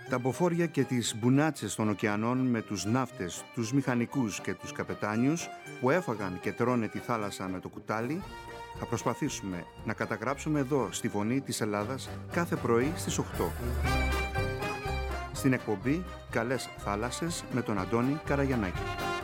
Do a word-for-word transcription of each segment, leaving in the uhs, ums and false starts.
Τα μποφόρια και τις μπουνάτσες των ωκεανών με τους ναύτες, τους μηχανικούς και τους καπετάνιους που έφαγαν και τρώνε τη θάλασσα με το κουτάλι, θα προσπαθήσουμε να καταγράψουμε εδώ στη Φωνή της Ελλάδας κάθε πρωί στις οκτώ. Στην εκπομπή «Καλές θάλασσες» με τον Αντώνη Καραγιαννάκη.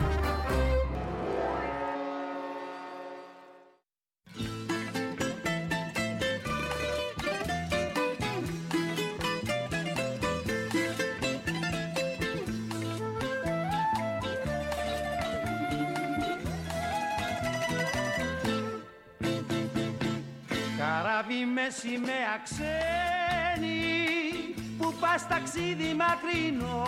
Καράβι με σημαία ξένη που πας ταξίδι μακρινό,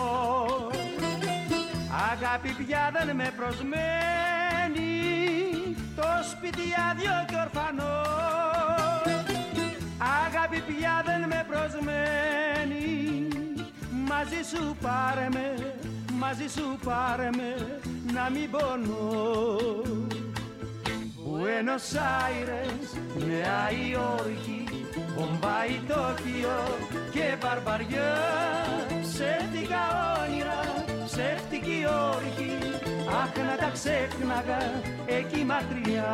αγάπη πια δεν με προσμένει, το σπίτι άδειο και ορφανό. Αγάπη πια δεν με προσμένει, μαζί σου πάρε με, μαζί σου πάρε με, να μην πονώ. Buenos Aires, Νέα Υόρκη, Μπομπάι, Τόκιο και Βαρβαριά, ψεύτικα όνειρα, ψεύτικη όρκη, αχ να τα ξέχναγα εκεί μακριά.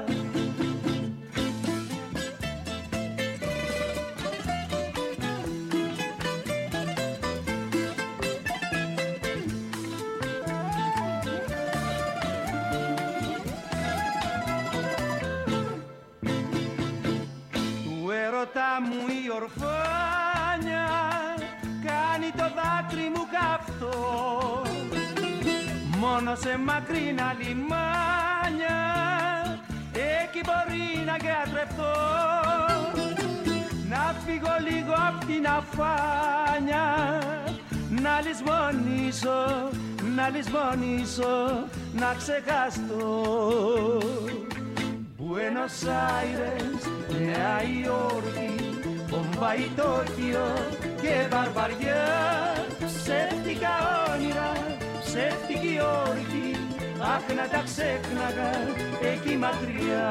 Μου η ορφάνια κάνει το δάκρυ μου καυτό, μόνο σε μακρινά λιμάνια εκεί μπορεί να γιατρευτώ, να φύγω λίγο απ' την αφάνια, να λησμονήσω, να λησμονήσω, να ξεχαστώ. Buenos Aires, Νέα Υόρκη, Μπομπάι, Τόκιο και Βαρβαριά, ψεύτικα όνειρα, ψεύτικη όρκη, αχ να τα ξέχναγα εκεί μακριά.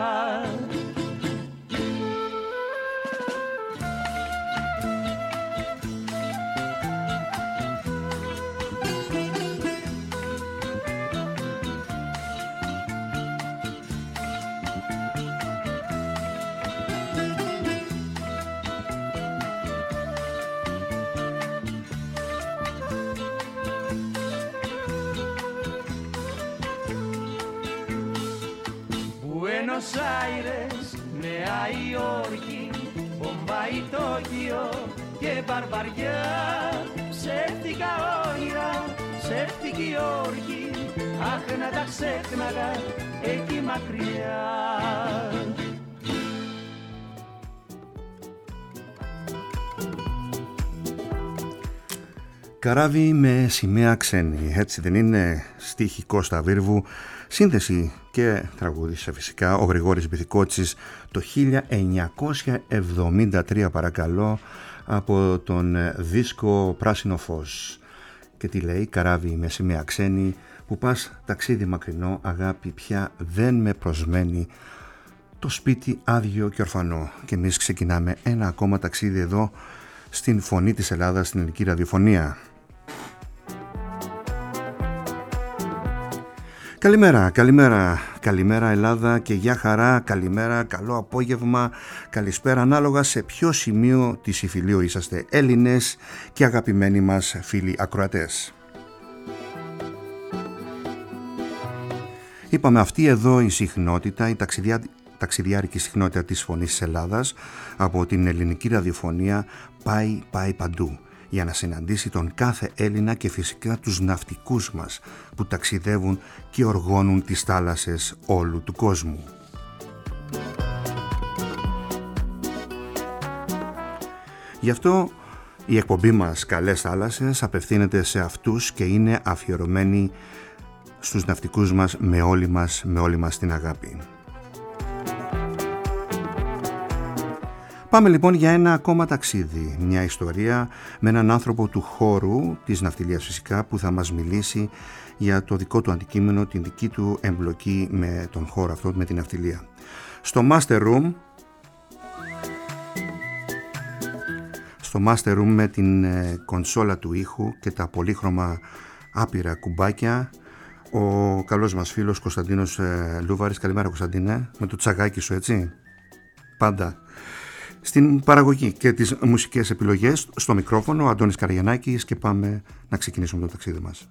Buenos Aires, Νέα Υόρκη, Μπομπάι, Τόκιο και Βαρβαριά, ψεύτικα όνειρα, ψεύτικη όρκη, αχ να τα ξέχναγα εκεί μακριά. Καράβι με σημαία ξένη, έτσι δεν είναι? Στίχη Κώστα Βίρβου, σύνθεση και τραγούδισε φυσικά ο Γρηγόρης Μπιθικότσης το χίλια εννιακόσια εβδομήντα τρία, παρακαλώ, από τον δίσκο Πράσινο Φως. Και τι λέει? Καράβι με σημαία ξένη που πας ταξίδι μακρινό, αγάπη πια δεν με προσμένει, το σπίτι άδειο και ορφανό. Και εμείς ξεκινάμε ένα ακόμα ταξίδι εδώ στην Φωνή της Ελλάδας, στην ελληνική ραδιοφωνία. Καλημέρα, καλημέρα, καλημέρα Ελλάδα και γεια χαρά, καλημέρα, καλό απόγευμα, καλησπέρα, ανάλογα σε ποιο σημείο της υφηλίου είσαστε, Έλληνες και αγαπημένοι μας φίλοι ακροατές. Είπαμε, αυτή εδώ η συχνότητα, η ταξιδιά, ταξιδιάρικη συχνότητα της Φωνής της Ελλάδας από την ελληνική ραδιοφωνία πάει, πάει παντού, για να συναντήσει τον κάθε Έλληνα και φυσικά τους ναυτικούς μας που ταξιδεύουν και οργώνουν τις θάλασσες όλου του κόσμου. Γι' αυτό η εκπομπή μας «Καλές θάλασσες» απευθύνεται σε αυτούς και είναι αφιερωμένη στους ναυτικούς μας με όλη μας, με όλη μας την αγάπη. Πάμε λοιπόν για ένα ακόμα ταξίδι, μια ιστορία με έναν άνθρωπο του χώρου, της ναυτιλίας φυσικά, που θα μας μιλήσει για το δικό του αντικείμενο, την δική του εμπλοκή με τον χώρο αυτό, με την ναυτιλία. Στο Master Room, στο master room με την κονσόλα του ήχου και τα πολύχρωμα άπειρα κουμπάκια ο καλός μας φίλος Κωνσταντίνος Λούβαρης. Καλημέρα Κωνσταντίνε, με το τσαγάκι σου έτσι πάντα. Στην παραγωγή και τις μουσικές επιλογές στο μικρόφωνο ο Αντώνης Καραγιαννάκης και πάμε να ξεκινήσουμε το ταξίδι μας.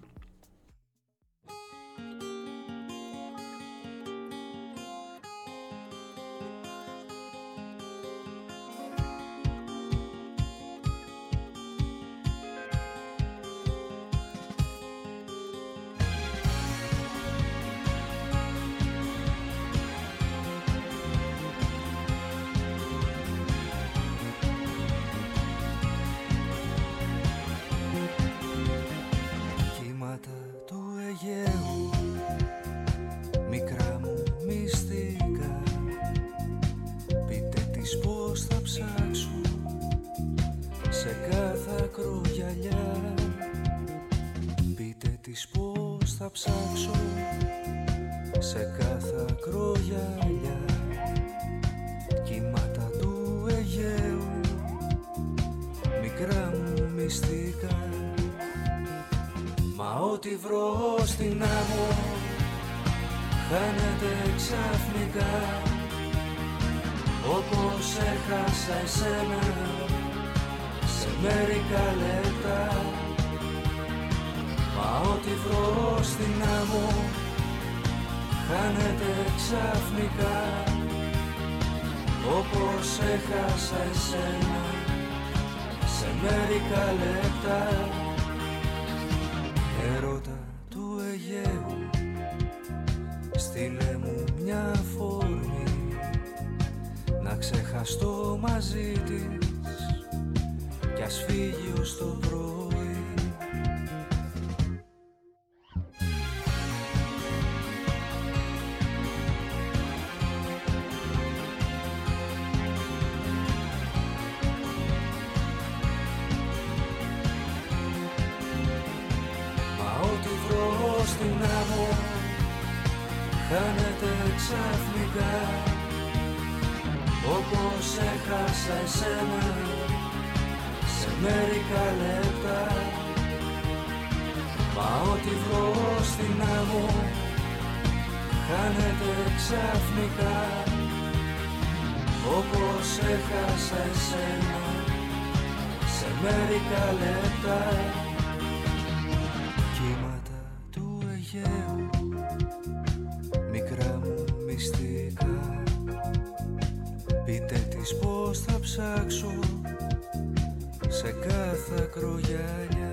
Χάνεται ξαφνικά όπως έχασα εσένα σε μερικά λεπτά. Μα ό,τι βρω στην άμμο χάνεται ξαφνικά όπως έχασα εσένα σε μερικά λεπτά. Κύματα του Αιγαίου, μικρά μου μυστικά, πείτε της πως θα ψάξω σε κάθε ακρογιαλιά.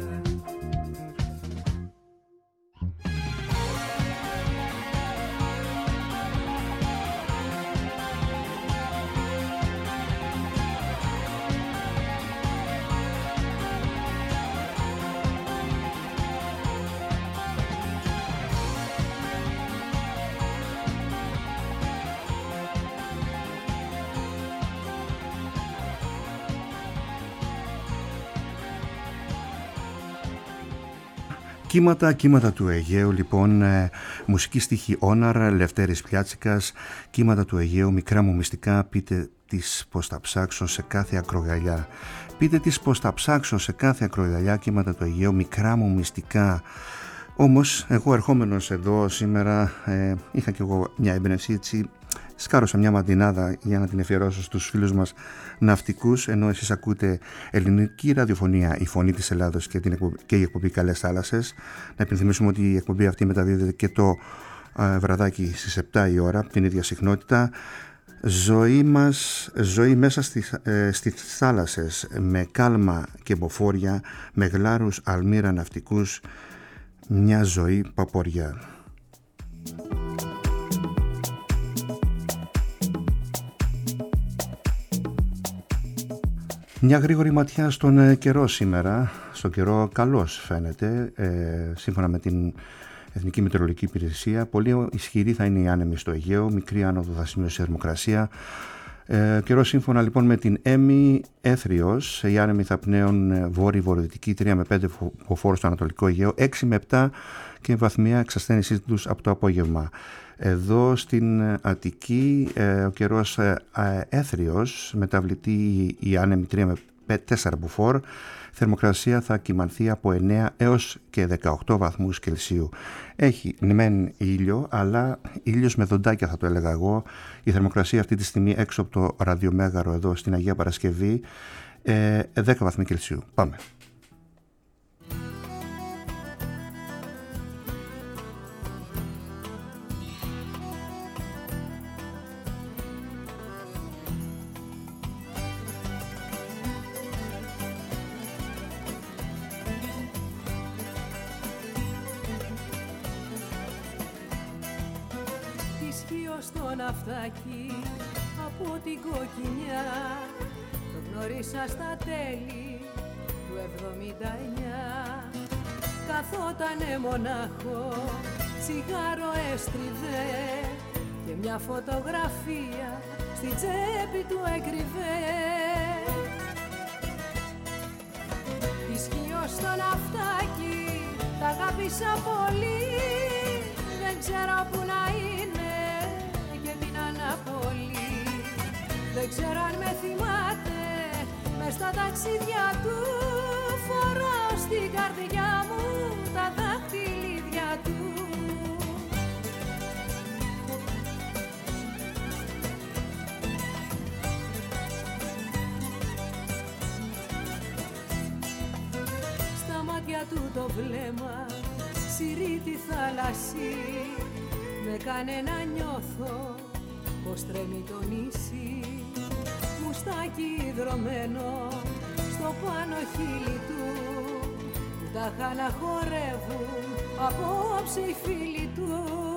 Κύματα, κύματα του Αιγαίου, λοιπόν, ε, μουσική στίχη Όναρ, Λευτέρης Πιάτσικας, κύματα του Αιγαίου, μικρά μου μυστικά, πείτε της πως θα ψάξω σε κάθε ακρογαλιά. Πείτε της πως θα ψάξω σε κάθε ακρογαλιά, κύματα του Αιγαίου, μικρά μου μυστικά. Όμως, εγώ ερχόμενος εδώ σήμερα, ε, είχα και εγώ μια έμπνευση, έτσι, σκάρωσα μια μαντινάδα για να την αφιερώσω στους φίλους μας ναυτικούς, ενώ εσείς ακούτε ελληνική ραδιοφωνία, η φωνή της Ελλάδος και, την εκπομπή, και η εκπομπή Καλές Θάλασσες. Να υπενθυμίσουμε ότι η εκπομπή αυτή μεταδίδεται και το ε, βραδάκι στις επτά η ώρα, την ίδια συχνότητα. Ζωή μας, ζωή μέσα στις, ε, στις θάλασσες, με κάλμα και μποφόρια, με γλάρους αλμύρα ναυτικούς, μια ζωή παποριά. Μια γρήγορη ματιά στον καιρό σήμερα. Στον καιρό καλός φαίνεται, ε, σύμφωνα με την Εθνική Μετεωρολογική Υπηρεσία. Πολύ ισχυρή θα είναι η άνεμη στο Αιγαίο, μικρή άνοδο θα σημειώσει η θερμοκρασία. Ε, καιρό σύμφωνα λοιπόν με την ΕΜΗ Έθριος, οι άνεμοι θα πνέουν βόρειο-βορειοδυτική, τρία με πέντε μποφόρ στο Ανατολικό Αιγαίο, έξι με επτά και βαθμία εξασθένησή τους από το απόγευμα. Εδώ στην Αττική ε, ο καιρός ε, έθριος, μεταβλητή η άνεμη τρία με τέσσερα μποφόρ. Θερμοκρασία θα κυμανθεί από εννέα έως και δεκαοκτώ βαθμούς Κελσίου. Έχει μεν ήλιο, αλλά ήλιος με δοντάκια θα το έλεγα εγώ. Η θερμοκρασία αυτή τη στιγμή έξω από το ραδιομέγαρο εδώ στην Αγία Παρασκευή, ε, δέκα βαθμοί Κελσίου. Πάμε. Στο ναυτάκι από την κοκκινιά το γνώρισα στα τέλη του εβδομήντα εννιά. Καθότανε μονάχο, τσιγάρο έστριβε και μια φωτογραφία στη τσέπη του έκρυβε. Ισχύω στο ναυτάκι, τ' αγάπησα πολύ, δεν ξέρω που να είναι Αναπολή. Δεν ξέρω αν με θυμάται, μες στα ταξίδια του φορώ στην καρδιά μου τα δάχτυλίδια του. Στα μάτια του το βλέμμα συρρεί τη θάλασσή, με κάνε να νιώθω πως τρέμει το νησί. Μουστάκι υδρωμένο στο πάνω χείλη του, που τα είχα να χορεύουν απόψε οι φίλοι του.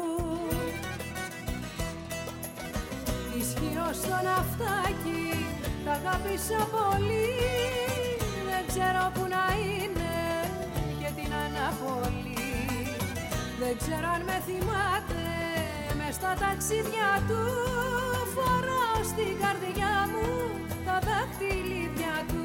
Ισχύω στο ναυτάκι, τ' αγάπησα πολύ, δεν ξέρω που να είναι και την Αναπολή. Δεν ξέρω αν με θυμάται, μες στα ταξίδια του φορώ στην καρδιά μου τα δάχτυλίδια του.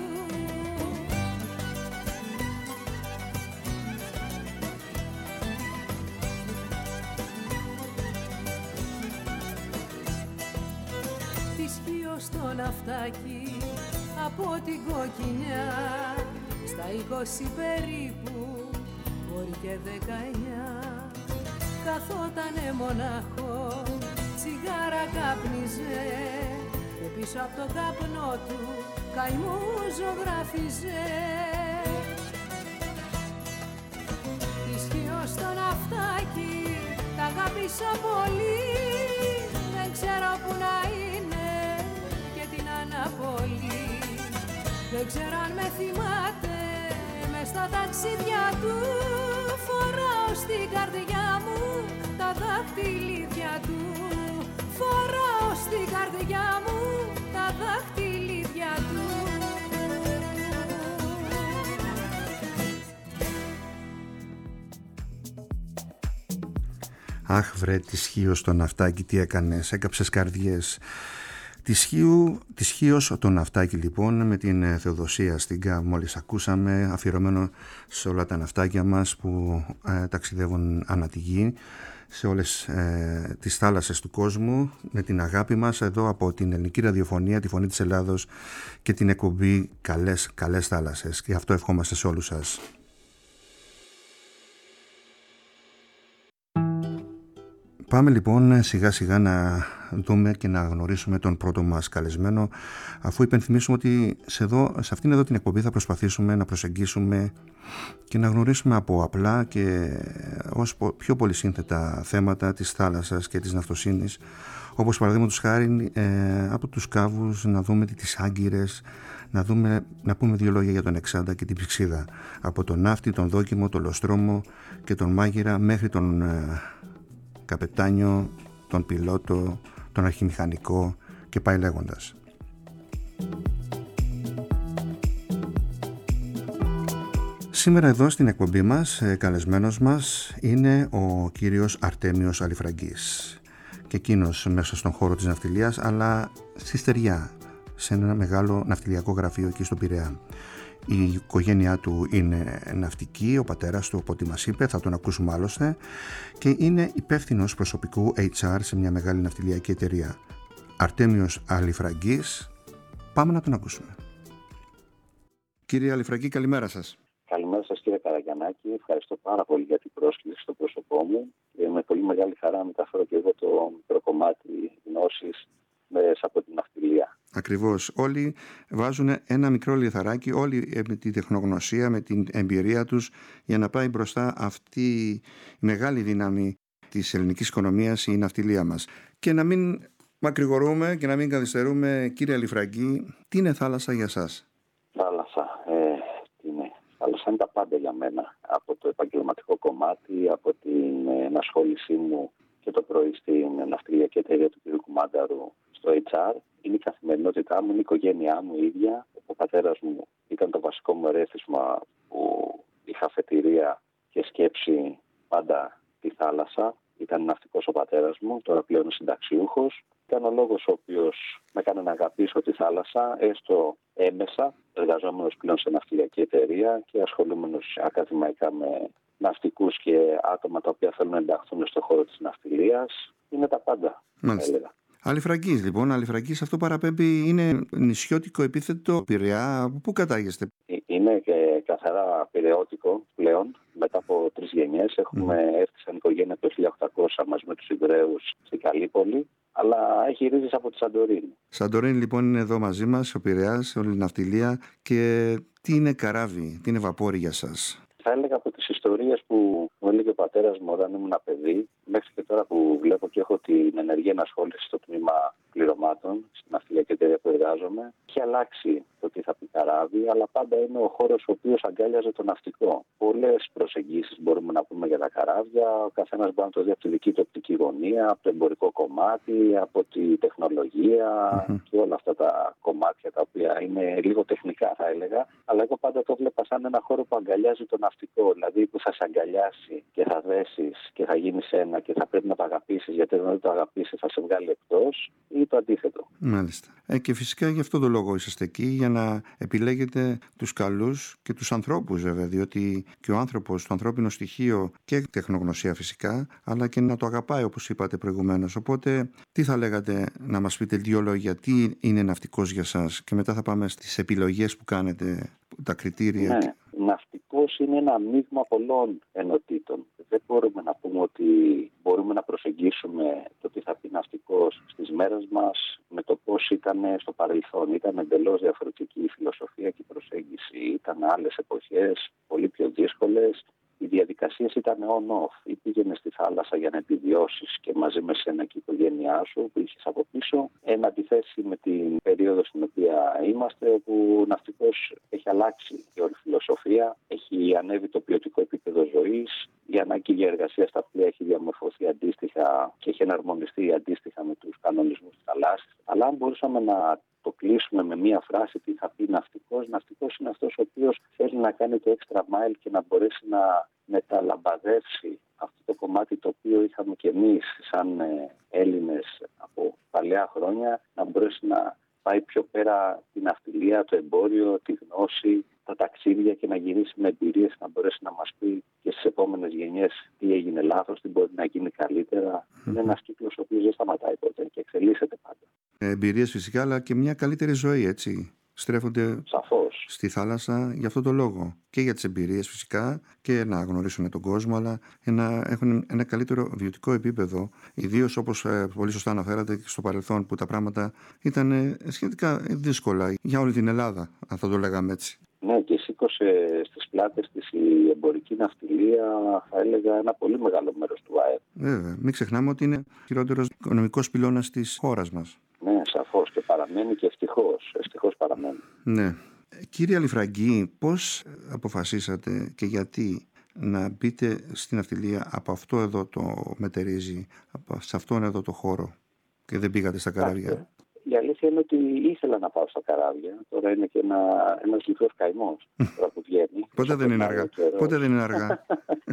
Τη σκύω στο ναυτάκι από την κοκκινιά, στα είκοσι περίπου, μπορεί και δεκαεννιά. Καθότανε μονάχο, τσιγάρα κάπνιζε και πίσω από το καπνό του καημό ζωγράφιζε. Ισχύω στο ναυτάκι, τ' αγάπησα πολύ, δεν ξέρω που να είναι και την Αναπολή. Δεν ξέρω αν με θυμάται, μες στα ταξίδια του φορώ στην καρδιά μου τα δάχτυλίδια του. Φορώ στην καρδιά μου τα δάχτυλίδια του. Αχ βρε τη Σχίος στο ναυτάκι, τι έκανες, έκαψες καρδιές. Τη Σχίου, τη Σχίος το ναυτάκι λοιπόν, με την Θεοδοσία Στίγκα μόλις ακούσαμε, αφιερωμένο σε όλα τα ναυτάκια μας που ε, ταξιδεύουν ανά τη γη, σε όλες ε, τις θάλασσες του κόσμου, με την αγάπη μας εδώ από την Ελληνική Ραδιοφωνία, τη Φωνή της Ελλάδος και την εκπομπή Καλές, καλές θάλασσες, και αυτό ευχόμαστε σε όλους σας. Πάμε λοιπόν σιγά σιγά να δούμε και να γνωρίσουμε τον πρώτο μας καλεσμένο, αφού υπενθυμίσουμε ότι σε, εδώ, σε αυτήν εδώ την εκπομπή θα προσπαθήσουμε να προσεγγίσουμε και να γνωρίσουμε από απλά και ως πιο πολυσύνθετα θέματα της θάλασσας και της ναυτοσύνης, όπως παραδείγματος χάρη ε, από τους κάβους να δούμε τις άγκυρες, να, δούμε, να πούμε δύο λόγια για τον Εξάντα και την Πυξίδα, από τον ναύτη, τον δόκιμο, τον λοστρόμο και τον μάγειρα μέχρι τον ε, καπετάνιο, τον πιλότο, τον αρχιμηχανικό και πάει λέγοντας. Σήμερα εδώ στην εκπομπή μας καλεσμένος μας είναι ο κύριος Αρτέμιος Αλιφραγκής, και εκείνος μέσα στον χώρο της ναυτιλίας, αλλά στη στεριά, σε ένα μεγάλο ναυτιλιακό γραφείο εκεί στο Πειραιά. Η οικογένειά του είναι ναυτική, ο πατέρας του, από ό,τι μας είπε, θα τον ακούσουμε άλλωστε, και είναι υπεύθυνος προσωπικού έιτς αρ σε μια μεγάλη ναυτιλιακή εταιρεία. Αρτέμιος Αλιφραγκής, πάμε να τον ακούσουμε. Κύριε Αλιφραγκή, καλημέρα σας. Καλημέρα σας κύριε Καραγιαννάκη. Ευχαριστώ πάρα πολύ για την πρόσκληση στο πρόσωπό μου. Και με πολύ μεγάλη χαρά μεταφέρω και εγώ το μικρό κομμάτι γνώσης μέσα από την ναυτιλία. Ακριβώς. Όλοι βάζουν ένα μικρό λιθαράκι, όλοι με την τεχνογνωσία, με την εμπειρία τους, για να πάει μπροστά αυτή η μεγάλη δύναμη της ελληνικής οικονομίας, η ναυτιλία μας. Και να μην μακρηγορούμε και να μην καθυστερούμε, κύριε Αλιφραγκή, τι είναι θάλασσα για σας? Θάλασσα. Ε, τι είναι. Θάλασσα είναι τα πάντα για μένα. Από το επαγγελματικό κομμάτι, από την ενασχόλησή μου και το πρωί στην ναυτιλιακή εταιρεία του κ. Κουμάνταρου στο έιτς αρ. Είναι η καθημερινότητά μου, είναι η οικογένειά μου η ίδια. Ο πατέρας μου ήταν το βασικό μου ερέθισμα που είχα αφετηρία και σκέψη πάντα τη θάλασσα. Ήταν ναυτικός ο πατέρας μου, τώρα πλέον συνταξιούχος. Ήταν ο λόγος ο οποίος με έκανε να αγαπήσω τη θάλασσα, έστω έμεσα, εργαζόμενος πλέον σε ναυτιλιακή εταιρεία και ασχολούμενος ακαδημαϊκά με ναυτικούς και άτομα τα οποία θέλουν να ενταχθούν στον χώρο της ναυτιλίας. Είναι τα πάντα, θα έλεγα. Αλιφραγκής, λοιπόν. Αλιφραγκής, αυτό παραπέμπει, είναι νησιώτικο επίθετο, Πειραιά. Από πού κατάγεστε? Είναι και καθαρά πειραιώτικο πλέον. Μετά από τρεις γενιές έχουμε mm. έρθει σαν οικογένεια το χίλια οκτακόσια μαζί με τους Ιδραίους στην Καλύπολη, αλλά έχει ρίζες από τη Σαντορίνη. Σαντορίνη λοιπόν είναι εδώ μαζί μας, ο Πειραιάς, όλη η ναυτιλία. Και τι είναι καράβι, τι είναι βαπόρι για σας? Θα έλεγα από τις ιστορίες που μου έλεγε ο πατέρας μου όταν ήμουν παιδί, μέχρι και τώρα που βλέπω και έχω την ενεργή ενασχόληση στο τμήμα πληρωμάτων, στην ναυτιλιακή εταιρεία που εργάζομαι, έχει αλλάξει το τι θα πει καράβι, αλλά πάντα είναι ο χώρος ο οποίος αγκάλιαζε το ναυτικό. Πολλές προσεγγίσεις μπορούμε να πούμε για τα καράβια, ο καθένας μπορεί να το δει από τη δική του οπτική γωνία, από το εμπορικό κομμάτι, από τη τεχνολογία mm-hmm. και όλα αυτά τα κομμάτια τα οποία είναι λίγο τεχνικά θα έλεγα, αλλά εγώ πάντα το βλέπα σαν ένα χώρο που αγκαλιάζει το ναυτικό, δηλαδή που θα σε αγκαλιάσει και θα δέσεις και θα γίνεις ένα και θα πρέπει να το αγαπήσεις, γιατί όταν δεν το αγαπήσεις θα σε βγάλει εκτός, ή το αντίθετο. Μάλιστα. Ε, και φυσικά γι' αυτό το λόγο είσαστε εκεί, για να επιλέγετε τους καλούς και τους ανθρώπους βέβαια, διότι και ο άνθρωπος, το ανθρώπινο στοιχείο και τεχνογνωσία φυσικά, αλλά και να το αγαπάει όπως είπατε προηγουμένως. Οπότε τι θα λέγατε, να μας πείτε δύο λόγια, τι είναι ναυτικός για σας, και μετά θα πάμε στις επιλογές που κάνετε, τα κριτήρια. Ναι. Ναυτικός είναι ένα μείγμα πολλών ενωτήτων. Δεν μπορούμε να πούμε ότι μπορούμε να προσεγγίσουμε το τι θα πει ναυτικός στις μέρες μας με το πώς ήταν στο παρελθόν. Ήταν εντελώς διαφορετική η φιλοσοφία και η προσέγγιση. Ήταν άλλες εποχές, πολύ πιο δύσκολες. Οι διαδικασίες ήταν on-off. Ή πήγαινε στη θάλασσα για να επιβιώσεις και μαζί με σένα και η οικογένειά σου που είχες από πίσω. Εν αντιθέσει με την περίοδο στην οποία είμαστε, όπου ο ναυτικός έχει αλλάξει η όλη φιλοσοφία, έχει ανέβει το ποιοτικό επίπεδο ζωής, η ανάγκη για εργασία στα πλοία έχει διαμορφωθεί αντίστοιχα και έχει εναρμονιστεί αντίστοιχα με τους κανονισμούς της θαλάσσης. Αλλά αν μπορούσαμε να το κλείσουμε με μία φράση, τι θα πει ναυτικός, ναυτικός είναι αυτός ο οποίος θέλει να κάνει το extra mile και να μπορέσει να μεταλαμπαδεύσει αυτό το κομμάτι το οποίο είχαμε και εμείς σαν Έλληνες από παλαιά χρόνια, να μπορέσει να πάει πιο πέρα την ναυτιλία, το εμπόριο, τη γνώση, τα ταξίδια και να γυρίσει με εμπειρίες, να μπορέσει να μας πει και στις επόμενες γενιές τι έγινε λάθος, τι μπορεί να γίνει καλύτερα. Mm-hmm. Είναι ένας κύκλος ο οποίος δεν σταματάει ποτέ και εξελίσσεται πάντα. Εμπειρίες φυσικά, αλλά και μια καλύτερη ζωή, έτσι. Στρέφονται Σαφώς στη θάλασσα για αυτό το λόγο. Και για τις εμπειρίες φυσικά και να γνωρίσουν τον κόσμο, αλλά να έχουν ένα καλύτερο βιωτικό επίπεδο. Ιδίως όπως πολύ σωστά αναφέρατε και στο παρελθόν, που τα πράγματα ήταν σχετικά δύσκολα για όλη την Ελλάδα, αν θα το λέγαμε έτσι. Ναι, και σήκωσε στις πλάτες της η εμπορική ναυτιλία, θα έλεγα, ένα πολύ μεγάλο μέρος του ΑΕΠ. Βέβαια. Μην ξεχνάμε ότι είναι ο χειρότερος οικονομικός πυλώνας της χώρας μας. Ναι, σαφώς, και παραμένει και ευτυχώς. Ευτυχώς παραμένει. Ναι. Κύριε Αλιφραγκή, πώς αποφασίσατε και γιατί να μπείτε στην ναυτιλία από αυτό εδώ το μετερίζει, από σε αυτόν εδώ το χώρο, και δεν πήγατε στα καράβια? Η αλήθεια είναι ότι ήθελα να πάω στα καράβια. Τώρα είναι και ένα, ένας μικρός καημός τώρα που βγαίνει. Πότε δεν είναι αργά. Πότε δεν είναι αργά.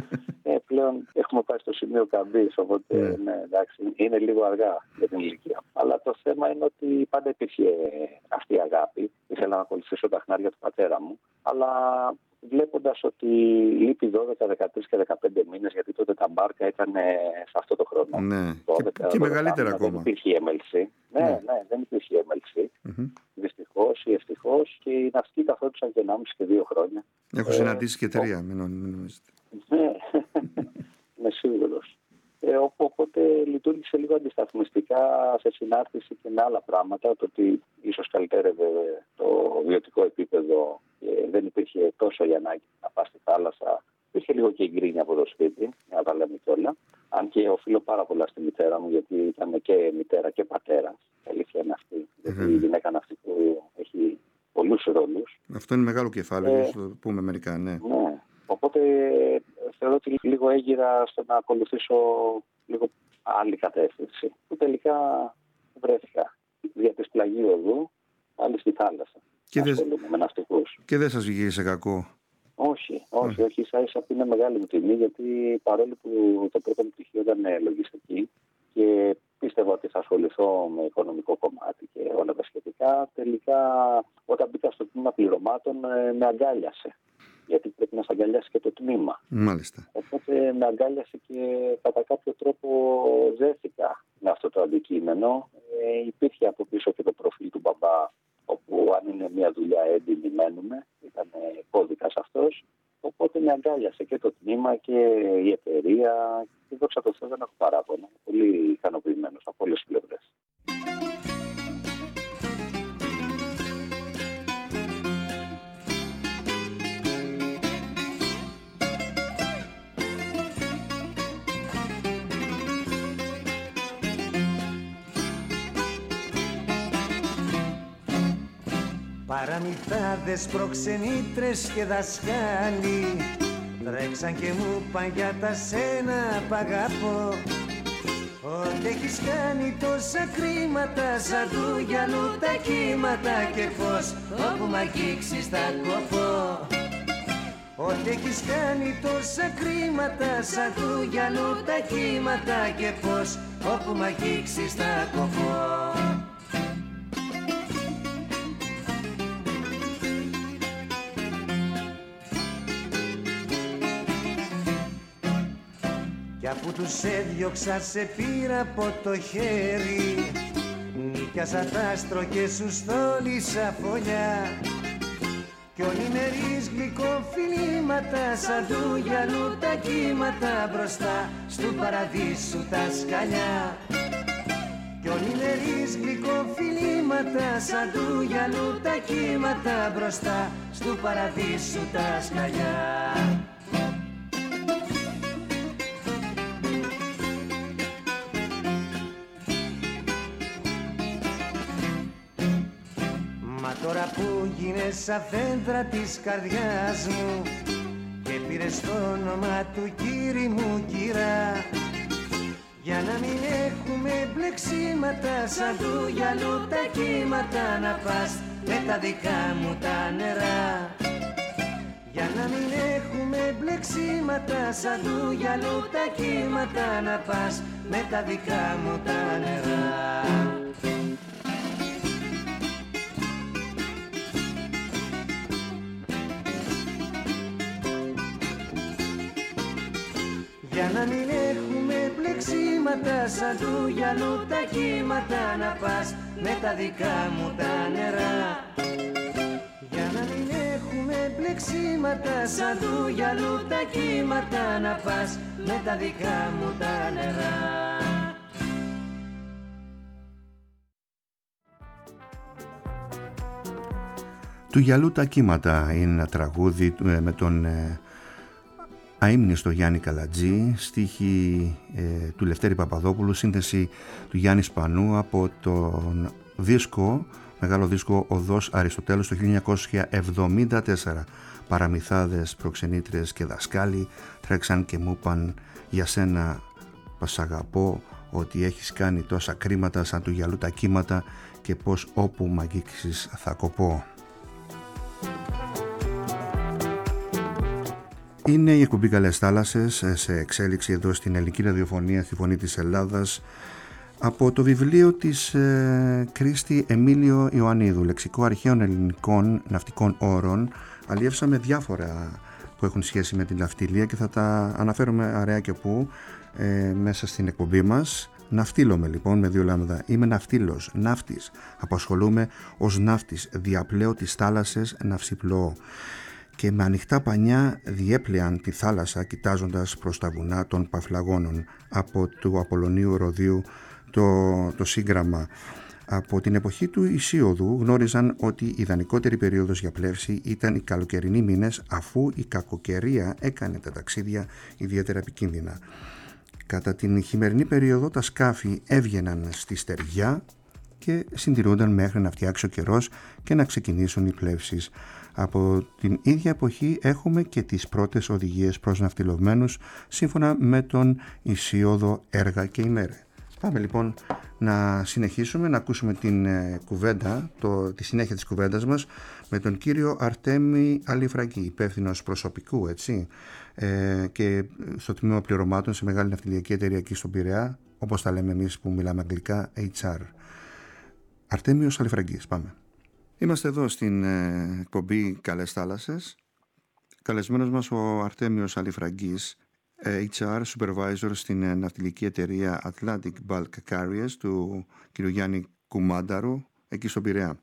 ε, πλέον έχουμε πάει στο σημείο καμπής, οπότε yeah. ναι, εντάξει, είναι λίγο αργά για την ηλικία. Αλλά το θέμα είναι ότι πάντα υπήρχε αυτή η αγάπη. Ήθελα να ακολουθήσω τα χνάρια του πατέρα μου. Αλλά βλέποντας ότι λείπει δώδεκα, δεκατρείς και δεκαπέντε μήνες, γιατί τότε τα μπάρκα ήταν σε αυτό το χρόνο. Ναι, δώδεκα, και, και μεγαλύτερα μήνες, ακόμα. Δεν υπήρχε η εμ ελ σι. Ναι, ναι, ναι, δεν υπήρχε η εμ ελ σι. Mm-hmm. Δυστυχώς ή ευτυχώς, και οι ναυτικοί καθόντουσαν και ενάμιση και δύο χρόνια. Έχω ε, συναντήσει και τρία, μην νομίζετε. Ναι, είμαι σίγουρος. Ε, οπότε λειτουργήσε λίγο αντισταθμιστικά σε συνάρτηση και με άλλα πράγματα, το ότι ίσως καλυτέρευε το βιωτικό επίπεδο και δεν υπήρχε τόσο η ανάγκη να πας στη θάλασσα. Υπήρχε λίγο και η γκρίνια από το σπίτι, να τα λέμε κιόλα. Αν και οφείλω πάρα πολλά στη μητέρα μου, γιατί ήταν και μητέρα και πατέρα. Η αλήθεια είναι αυτή. Γιατί η γυναίκα ναυτικού έχει πολλούς ρόλους. Αυτό είναι μεγάλο κεφάλαιο, ε, το πούμε μερικά, ναι. ναι. Οπότε θεωρώ ότι λίγο έγιρα στο να ακολουθήσω λίγο άλλη κατεύθυνση. Που τελικά βρέθηκα δια της πλαγίου οδού, πάλι στη θάλασσα. Και δεν δε δε σας βγήκε σε κακό? Όχι, όχι, όχι. Ίσα ίσα που είναι μεγάλη μου τιμή, γιατί παρόλο που το πρώτο μου πτυχίο ήταν λογιστική και πίστευα ότι θα ασχοληθώ με οικονομικό κομμάτι και όλα τα σχετικά, τελικά όταν μπήκα στο τμήμα πληρωμάτων με αγκάλιασε. Γιατί πρέπει να σε αγκαλιάσει και το τμήμα. Μάλιστα. Οπότε με αγκάλιασε και κατά κάποιο τρόπο ζέθηκα με αυτό το αντικείμενο. Ε, υπήρχε από πίσω και το προφίλ του μπαμπά, όπου αν είναι μια δουλειά έντιμη μένουμε, ήταν κώδικας αυτός. Οπότε με αγκάλιασε και το τμήμα και η εταιρεία. Και δόξα τω Θεώ δεν έχω παράπονο. Πολύ ικανοποιημένος από όλες τις πλευρές. Παραμυθάδες, προξενήτρες και δασκάλοι τρέξαν και μου είπαν για τα σένα π' αγαπώ. Ότι έχεις κάνει τόσα κρίματα σαν του γυαλού τα κύματα και φως όπου μ' αγγίξεις θα κοπώ. Ότι έχεις κάνει τόσα κρίματα σαν του γυαλού τα κύματα και φως όπου μ' αγγίξεις θα κοπώ. Κι αφού τους έδιωξα σε πήρα από το χέρι, νίκιασα τ' άστρο και σου στόλισα φωλιά. Κι ονειμερείς γλυκοφιλήματα σαν του γυαλού τα κύματα μπροστά στου παραδείσου τα σκαλιά. Κι ονειμερείς γλυκοφιλήματα σαν του γυαλού τα κύματα μπροστά στου παραδείσου τα σκαλιά. Τώρα που γίνες αφέντρα της καρδιάς μου και πήρες το όνομα του κύρι μου κυρά, για να μην έχουμε μπλεξίματα σαν του γυαλού τα κύματα να πας με τα δικά μου τα νερά. Για να μην έχουμε μπλεξίματα σαν του γυαλού τα κύματα να πας με τα δικά μου τα νερά. Για να μην έχουμε πλεξίματα σαν του γυαλού τα κύματα να πας με τα δικά μου τα νερά. Για να μην έχουμε πλεξίματα σαν του γυαλού τα κύματα να πας με τα δικά μου τα νερά. Του γυαλού τα κύματα είναι ένα τραγούδι με τον αείμνηστο Γιάννη Καλατζή, στίχη ε, του Λευτέρη Παπαδόπουλου, σύνθεση του Γιάννη Σπανού από τον δίσκο, μεγάλο δίσκο Οδός Αριστοτέλους το χίλια εννιακόσια εβδομήντα τέσσερα. Παραμυθάδες, προξενήτρες και δασκάλοι τρέξαν και μου είπαν για σένα πως αγαπώ, ότι έχεις κάνει τόσα κρίματα σαν του γυαλού τα κύματα και πως όπου μ' αγγίξεις θα κοπώ. Είναι η εκπομπή Καλές Θάλασσες σε εξέλιξη εδώ στην ελληνική ραδιοφωνία, στη Φωνή της Ελλάδας. Από το βιβλίο της ε, Κρίστη Εμίλιο Ιωαννίδου, Λεξικό Αρχαίων Ελληνικών Ναυτικών Όρων, αλλιεύσαμε διάφορα που έχουν σχέση με την ναυτιλία και θα τα αναφέρουμε αραιά και πού ε, μέσα στην εκπομπή μας. Ναυτίλομαι λοιπόν με δύο λάμδα. Είμαι ναυτίλος, ναύτης. Απασχολούμαι ως ναύτης. Διαπλέω τις θάλασσες, ναυσιπλωώ. Και με ανοιχτά πανιά διέπλεαν τη θάλασσα κοιτάζοντας προς τα βουνά των Παφλαγώνων. Από του Απολλωνίου Ροδίου το, το σύγγραμμα. Από την εποχή του Ησίωδου γνώριζαν ότι η ιδανικότερη περίοδος για πλεύση ήταν οι καλοκαιρινοί μήνες, αφού η κακοκαιρία έκανε τα ταξίδια ιδιαίτερα επικίνδυνα. Κατά την χειμερινή περίοδο τα σκάφη έβγαιναν στη στεριά και συντηρούνταν μέχρι να φτιάξει ο καιρός και να ξεκινήσουν οι πλεύσεις. Από την ίδια εποχή έχουμε και τις πρώτες οδηγίες προς ναυτιλωμένους σύμφωνα με τον Ησίωδο Έργα και ημέρε. Πάμε λοιπόν να συνεχίσουμε να ακούσουμε την ε, κουβέντα, το, τη συνέχεια της κουβέντας μας με τον κύριο Αρτέμι Αλιφραγκή, υπεύθυνος προσωπικού, έτσι, ε, και στο τμήμα πληρωμάτων σε μεγάλη ναυτιλιακή εταιρεία εκεί στον Πειραιά, όπως τα λέμε εμείς που μιλάμε αγγλικά, έιτς αρ. Αρτέμιος Αλιφραγκής, πάμε. Είμαστε εδώ στην ε, εκπομπή Καλές Θάλασσες. Καλεσμένος μας ο Αρτέμιος Αλιφραγκής, έιτς αρ Supervisor στην ναυτιλική εταιρεία Atlantic Bulk Carriers του κ. Γιάννη Κουμάνταρου εκεί στον Πειραιά.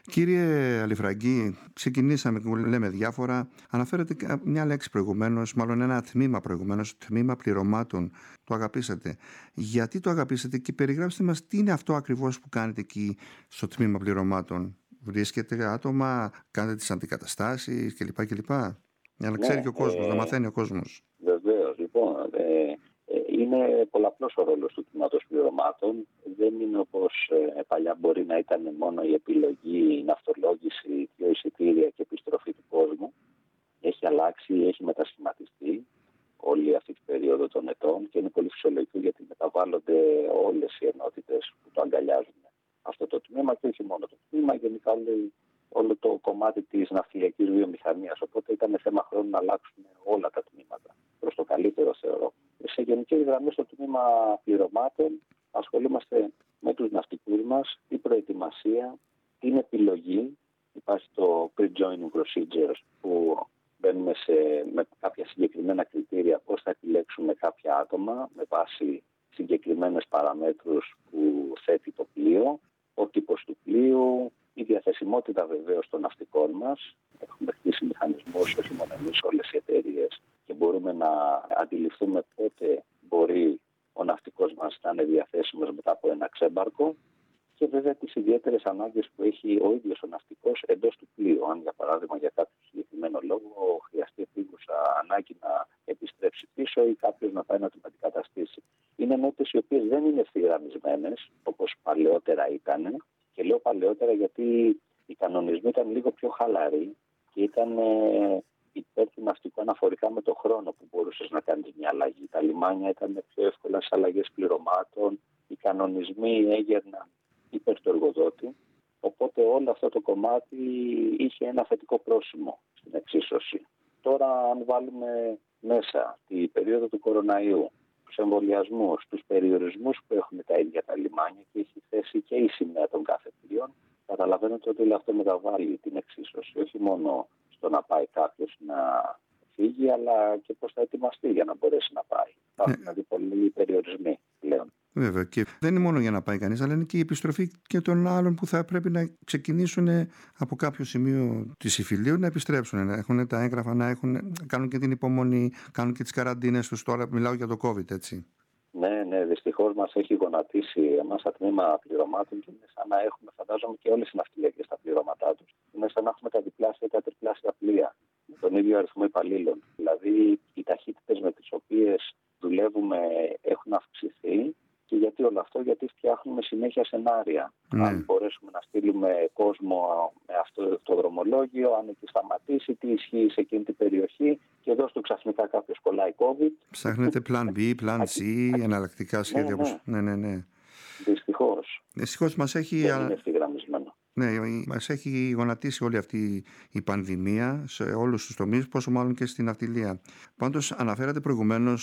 Κύριε Αλιφραγκή, ξεκινήσαμε, λέμε διάφορα. Αναφέρετε μια λέξη προηγουμένως, μάλλον ένα τμήμα προηγουμένως, τμήμα πληρωμάτων. Το αγαπήσατε. Γιατί το αγαπήσατε και περιγράψτε μας τι είναι αυτό ακριβώς που κάνετε εκεί στο τμήμα πληρωμάτων. Βρίσκετε άτομα, κάνετε τις αντικαταστάσεις κλπ. κλπ. Για να ξέρει ναι, και ο κόσμος, ε, να μαθαίνει ο κόσμος. Βεβαίως, λοιπόν, ε, ε, είναι πολλαπλός ο ρόλος του τμήματος πληρωμάτων. Δεν είναι όπως ε, παλιά μπορεί να ήταν μόνο η επιλογή, η ναυτολόγηση, δύο εισιτήρια και επιστροφή του κόσμου. Έχει αλλάξει, έχει μετασχηματιστεί όλη αυτή την περίοδο των ετών και είναι πολύ φυσιολογικό γιατί μεταβάλλονται όλες οι ενότητες που το αγκαλιάζουν αυτό το τμήμα και όχι μόνο το τμήμα, γενικά όλη, όλο το κομμάτι της ναυτιλιακής βιομηχανίας. Οπότε ήταν θέμα χρόνου να αλλάξουν όλα τα τμήματα. Προς το καλύτερο, θεωρώ. Σε γενικές γραμμές, στο τμήμα πληρωμάτων ασχολούμαστε με τους ναυτικούς μας, την προετοιμασία, την επιλογή. Υπάρχει το pre-joining procedures που μπαίνουμε σε, με κάποια συγκεκριμένα κριτήρια πώς θα επιλέξουμε κάποια άτομα με βάση συγκεκριμένες παραμέτρους που θέτει το πλοίο, ο τύπος του πλοίου, η διαθεσιμότητα βεβαίως των ναυτικών μας. Έχουμε χτίσει μηχανισμούς, όχι μόνο εμείς, όλες οι εταιρείες, και μπορούμε να αντιληφθούμε πότε μπορεί ο ναυτικός μας να είναι διαθέσιμος μετά από ένα ξέμπαρκο και βέβαια τις ιδιαίτερες ανάγκες που έχει ο ίδιος ο ναυτικός εντός του πλοίου. Αν για παράδειγμα για κάποιο συγκεκριμένο λόγο χρειαστεί επίγουσα ανάγκη να επιστρέψει πίσω ή κάποιος να πάει να τον αντικαταστήσει. Είναι ενότητες οι οποίες δεν είναι ευθυγραμμισμένες όπως παλαιότερα ήταν. Και λέω παλαιότερα γιατί οι κανονισμοί ήταν λίγο πιο χαλαροί και ήταν ε, υπέρ του ναυτικού αναφορικά με το χρόνο που μπορούσες να κάνεις μια αλλαγή. Τα λιμάνια ήταν πιο εύκολα σε αλλαγές πληρωμάτων, οι κανονισμοί έγιναν υπέρ του εργοδότη. Οπότε όλο αυτό το κομμάτι είχε ένα θετικό πρόσημο στην εξίσωση. Τώρα αν βάλουμε μέσα την περίοδο του κοροναϊού, τους εμβολιασμούς, τους περιορισμούς που έχουν τα ίδια τα λιμάνια και έχει θέσει και η σημαία των κάθε πλοίων, καταλαβαίνετε ότι όλο αυτό μεταβάλλει την εξίσωση. Όχι μόνο στο να πάει κάποιος να φύγει, αλλά και πώς θα ετοιμαστεί για να μπορέσει να πάει. Υπάρχουν δηλαδή πολλοί περιορισμοί πλέον. Βέβαια, και δεν είναι μόνο για να πάει κανείς, αλλά είναι και η επιστροφή και των άλλων που θα πρέπει να ξεκινήσουν από κάποιο σημείο της υφηλίου να επιστρέψουν, να έχουν τα έγγραφα, να έχουν, κάνουν και την υπομονή, κάνουν και τις καραντίνες τους. Τώρα μιλάω για το COVID, έτσι. Ναι, ναι, δυστυχώς μας έχει γονατίσει εμάς τα τμήμα πληρωμάτων και είναι σαν να έχουμε, φαντάζομαι, και όλες οι ναυτιλιακές τα πληρώματά τους. Είναι σαν να έχουμε τα διπλάσια ή τα τριπλάσια πλοία με τον ίδιο αριθμό υπαλλήλων. Δηλαδή, οι ταχύτητες με τις οποίες δουλεύουμε έχουν αυξηθεί. Και γιατί όλο αυτό, γιατί φτιάχνουμε συνέχεια σενάρια. Ναι. Αν μπορέσουμε να στείλουμε κόσμο με αυτό το δρομολόγιο, αν εκεί σταματήσει, τι ισχύει σε εκείνη την περιοχή, και εδώ στο ξαφνικά κάποιος κολλάει COVID. Ψάχνετε plan B, plan C, εναλλακτικά σχέδια. Ναι, ναι, ναι. ναι, ναι. Δυστυχώς. Δυστυχώς μας έχει. Δεν είναι ευθυγραμμισμένο. Ναι, μας έχει γονατίσει όλη αυτή η πανδημία σε όλους τους τομείς, πόσο μάλλον και στην ναυτιλία. Πάντως, αναφέρατε προηγουμένως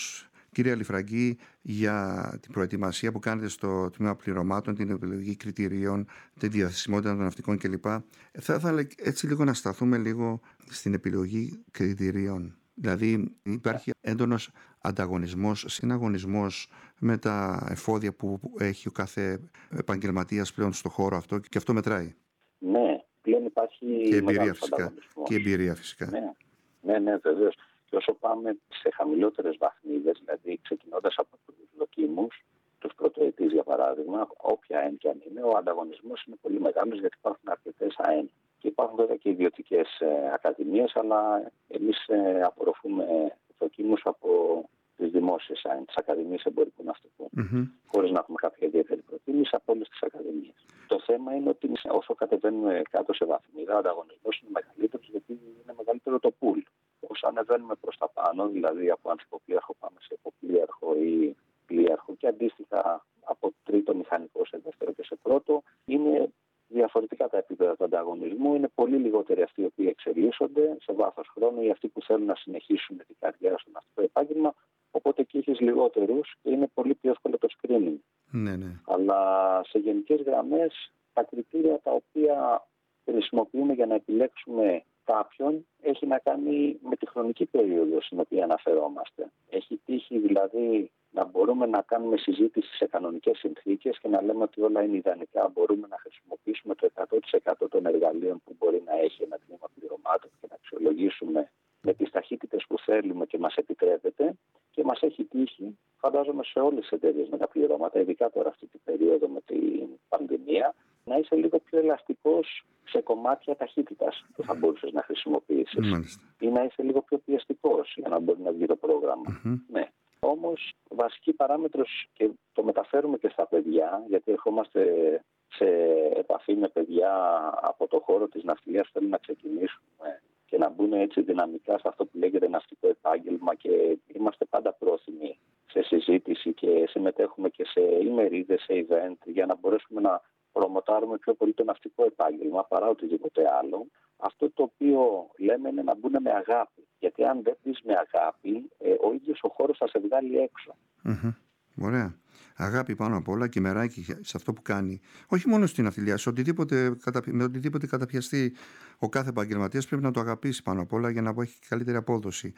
κύριε Αλιφραγκή, για την προετοιμασία που κάνετε στο τμήμα πληρωμάτων, την επιλογή κριτηρίων, τη διαθεσιμότητα των ναυτικών κλπ. Θα ήθελα έτσι λίγο να σταθούμε λίγο στην επιλογή κριτηρίων. Δηλαδή υπάρχει έντονος ανταγωνισμός, συναγωνισμός με τα εφόδια που έχει ο κάθε επαγγελματίας πλέον στο χώρο αυτό, και αυτό μετράει. Ναι, πλέον υπάρχει και εμπειρία φυσικά. Και εμπειρία φυσικά. Ναι, ναι, ναι, βεβαίως. Και όσο πάμε σε χαμηλότερες βαθμίδες, δηλαδή ξεκινώντας από τους δοκίμους, τους πρωτοετής για παράδειγμα, όποια εν και αν είναι, ο ανταγωνισμός είναι πολύ μεγάλος, γιατί υπάρχουν αρκετές ΑΕΝ. Και υπάρχουν βέβαια και ιδιωτικές ε, ακαδημίες, αλλά εμείς ε, απορροφούμε δοκίμους από τις δημόσιες ΑΕΝ, τις Ακαδημίες Εμπορικού Ναυτικού, mm-hmm. χωρίς να έχουμε κάποια ιδιαίτερη προτίμηση από όλες τις ακαδημίες. Το θέμα είναι ότι όσο κατεβαίνουμε κάτω σε βαθμίδα, ο ανταγωνισμός είναι μεγαλύτερος, γιατί είναι μεγαλύτερο το pool. Όσο ανεβαίνουμε προς τα πάνω, δηλαδή από ανθυποπλοίαρχο πάμε σε υποπλοίαρχο ή πλοίαρχο, και αντίστοιχα από τρίτο μηχανικό σε δεύτερο και σε πρώτο, είναι διαφορετικά τα επίπεδα του ανταγωνισμού. Είναι πολύ λιγότεροι αυτοί οι οποίοι εξελίσσονται σε βάθος χρόνου ή αυτοί που θέλουν να συνεχίσουν την καριέρα στο ναυτικό επάγγελμα. Οπότε εκεί έχεις λιγότερους και είναι πολύ πιο εύκολο το screening. Ναι, ναι. Αλλά σε γενικές γραμμές, τα κριτήρια τα οποία χρησιμοποιούμε για να επιλέξουμε κάποιον έχει να κάνει με τη χρονική περίοδο στην οποία αναφερόμαστε. Έχει τύχει δηλαδή να μπορούμε να κάνουμε συζήτηση σε κανονικές συνθήκες και να λέμε ότι όλα είναι ιδανικά. Μπορούμε να χρησιμοποιήσουμε το εκατό τοις εκατό των εργαλείων που μπορεί να έχει ένα τμήμα πληρωμάτων και να αξιολογήσουμε με τις ταχύτητες που θέλουμε και μας επιτρέπεται. Και μας έχει τύχει, φαντάζομαι, σε όλες τις εταιρείες με τα πληρώματα, ειδικά τώρα αυτή την περίοδο με την πανδημία, να είσαι λίγο πιο ελαστικός σε κομμάτια ταχύτητας που θα μπορούσες να χρησιμοποιήσεις. Μάλιστα. Ή να είσαι λίγο πιο πιεστικός για να μπορεί να βγει το πρόγραμμα. Mm-hmm. Ναι. Όμως, βασική παράμετρος, και το μεταφέρουμε και στα παιδιά, γιατί ερχόμαστε σε επαφή με παιδιά από το χώρο της ναυτιλίας που θέλουν να ξεκινήσουν και να μπουν έτσι δυναμικά σε αυτό που λέγεται ναυτικό επάγγελμα, και είμαστε πάντα πρόθυμοι σε συζήτηση και συμμετέχουμε και σε ημερίδες, σε event, για να μπορέσουμε να προμοτάρουμε πιο πολύ το ναυτικό επάγγελμα παρά οτιδήποτε άλλο. Αυτό το οποίο λέμε είναι να μπουν με αγάπη. Γιατί αν δεν μπεις με αγάπη, ε, ο ίδιος ο χώρος θα σε βγάλει έξω. Mm-hmm. Ωραία. Αγάπη πάνω απ' όλα και μεράκι σε αυτό που κάνει. Όχι μόνο στην ναυτιλία, σε οτιδήποτε, με οτιδήποτε καταπιαστεί ο κάθε επαγγελματίας πρέπει να το αγαπήσει πάνω απ' όλα για να έχει καλύτερη απόδοση.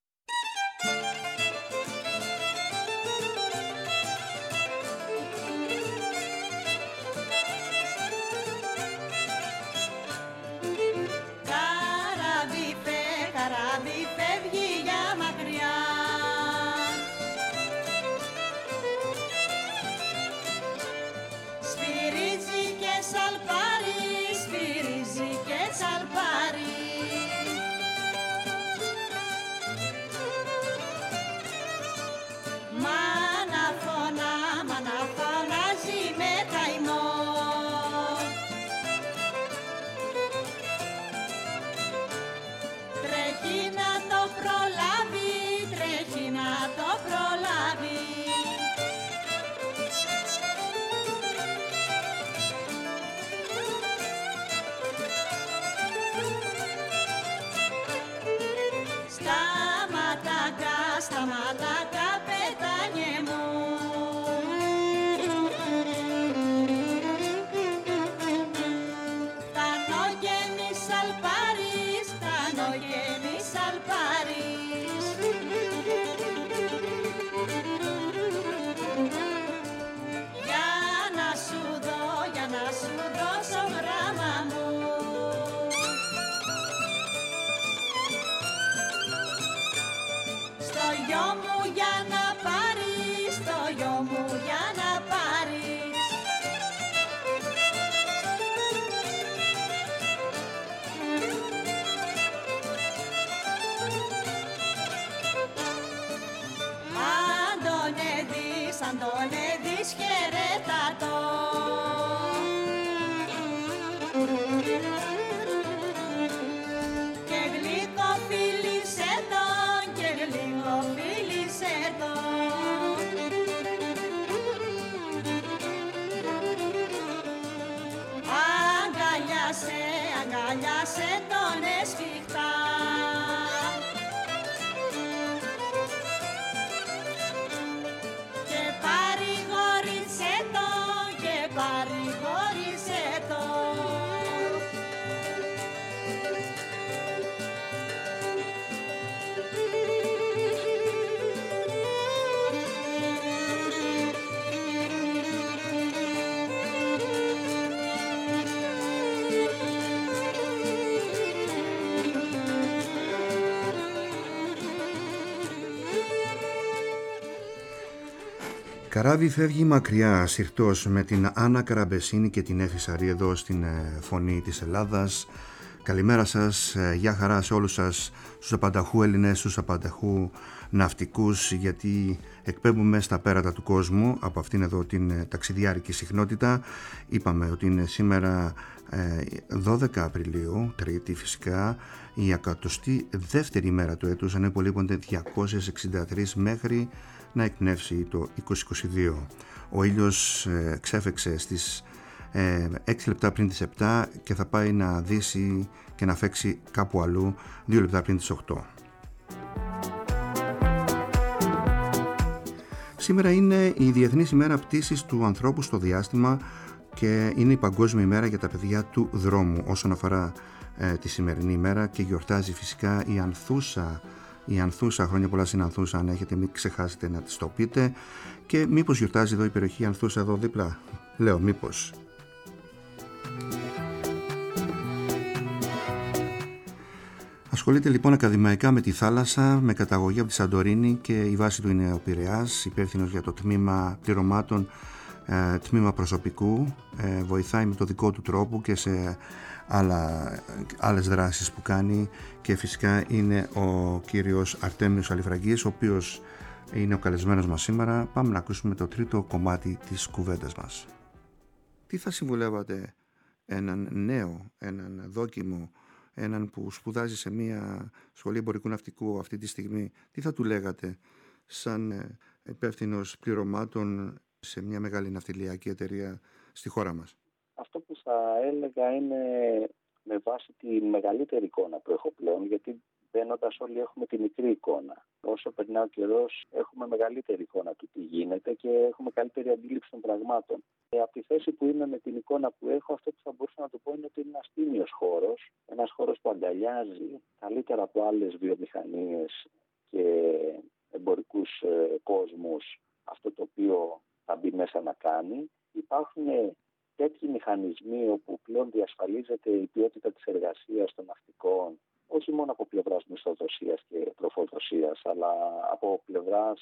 Καράβι φεύγει μακριά, συρτός, με την Άννα Καραμπεσίνη και την Έφη Σαρή εδώ στην Φωνή της Ελλάδας. Καλημέρα σας, γεια χαρά σε όλους σας, στους απανταχού Έλληνες, στους απανταχού ναυτικούς, γιατί εκπέμπουμε στα πέρατα του κόσμου από αυτήν εδώ την ταξιδιάρικη συχνότητα. Είπαμε ότι είναι σήμερα δώδεκα Απριλίου, Τρίτη φυσικά, η εκατοστή δεύτερη ημέρα του έτους, ενώ υπολείπονται διακόσιες εξήντα τρεις μέχρι να εκπνεύσει το είκοσι είκοσι δύο. Ο ήλιος ε, ξέφεξε στις ε, έξι λεπτά πριν τις επτά και θα πάει να δύσει και να φέξει κάπου αλλού δύο λεπτά πριν τις οκτώ. Σήμερα είναι η Διεθνής ημέρα πτήσης του ανθρώπου στο διάστημα και είναι η Παγκόσμια ημέρα για τα παιδιά του δρόμου όσον αφορά ε, τη σημερινή ημέρα, και γιορτάζει φυσικά η Ανθούσα. Η Ανθούσα, χρόνια πολλά στην Ανθούσα, αν έχετε, μην ξεχάσετε να της το πείτε. Και μήπως γιορτάζει εδώ η περιοχή Ανθούσα εδώ δίπλα? Λέω μήπως. Ασχολείται λοιπόν ακαδημαϊκά με τη θάλασσα, με καταγωγή από τη Σαντορίνη, και η βάση του είναι ο Πειραιάς, υπεύθυνος για το τμήμα πληρωμάτων, ε, τμήμα προσωπικού, ε, βοηθάει με το δικό του τρόπο και σε άλλα, άλλες δράσεις που κάνει, και φυσικά είναι ο κύριος Αρτέμιος Αλιφραγκής, ο οποίος είναι ο καλεσμένος μας σήμερα. Πάμε να ακούσουμε το τρίτο κομμάτι της κουβέντας μας. Τι θα συμβουλεύατε έναν νέο, έναν δόκιμο, έναν που σπουδάζει σε μια σχολή εμπορικού ναυτικού αυτή τη στιγμή, τι θα του λέγατε σαν υπεύθυνος πληρωμάτων σε μια μεγάλη ναυτιλιακή εταιρεία στη χώρα μας? Αυτό που θα έλεγα είναι με βάση τη μεγαλύτερη εικόνα που έχω πλέον, γιατί μπαίνοντας όλοι έχουμε τη μικρή εικόνα. Όσο περνάει ο καιρός έχουμε μεγαλύτερη εικόνα του τι γίνεται και έχουμε καλύτερη αντίληψη των πραγμάτων. Ε, από τη θέση που είμαι, με την εικόνα που έχω, αυτό που θα μπορούσα να το πω είναι ότι είναι ένας τίμιος χώρος, ένας χώρος που αγκαλιάζει καλύτερα από άλλες βιομηχανίες και εμπορικούς ε, κόσμους αυτό το οποίο θα μπει μέσα να κάνει. Υπάρχουν τέτοιοι μηχανισμοί όπου πλέον διασφαλίζεται η ποιότητα της εργασίας των ναυτικών, όχι μόνο από πλευράς μισθοδοσίας και τροφοδοσίας, αλλά από πλευράς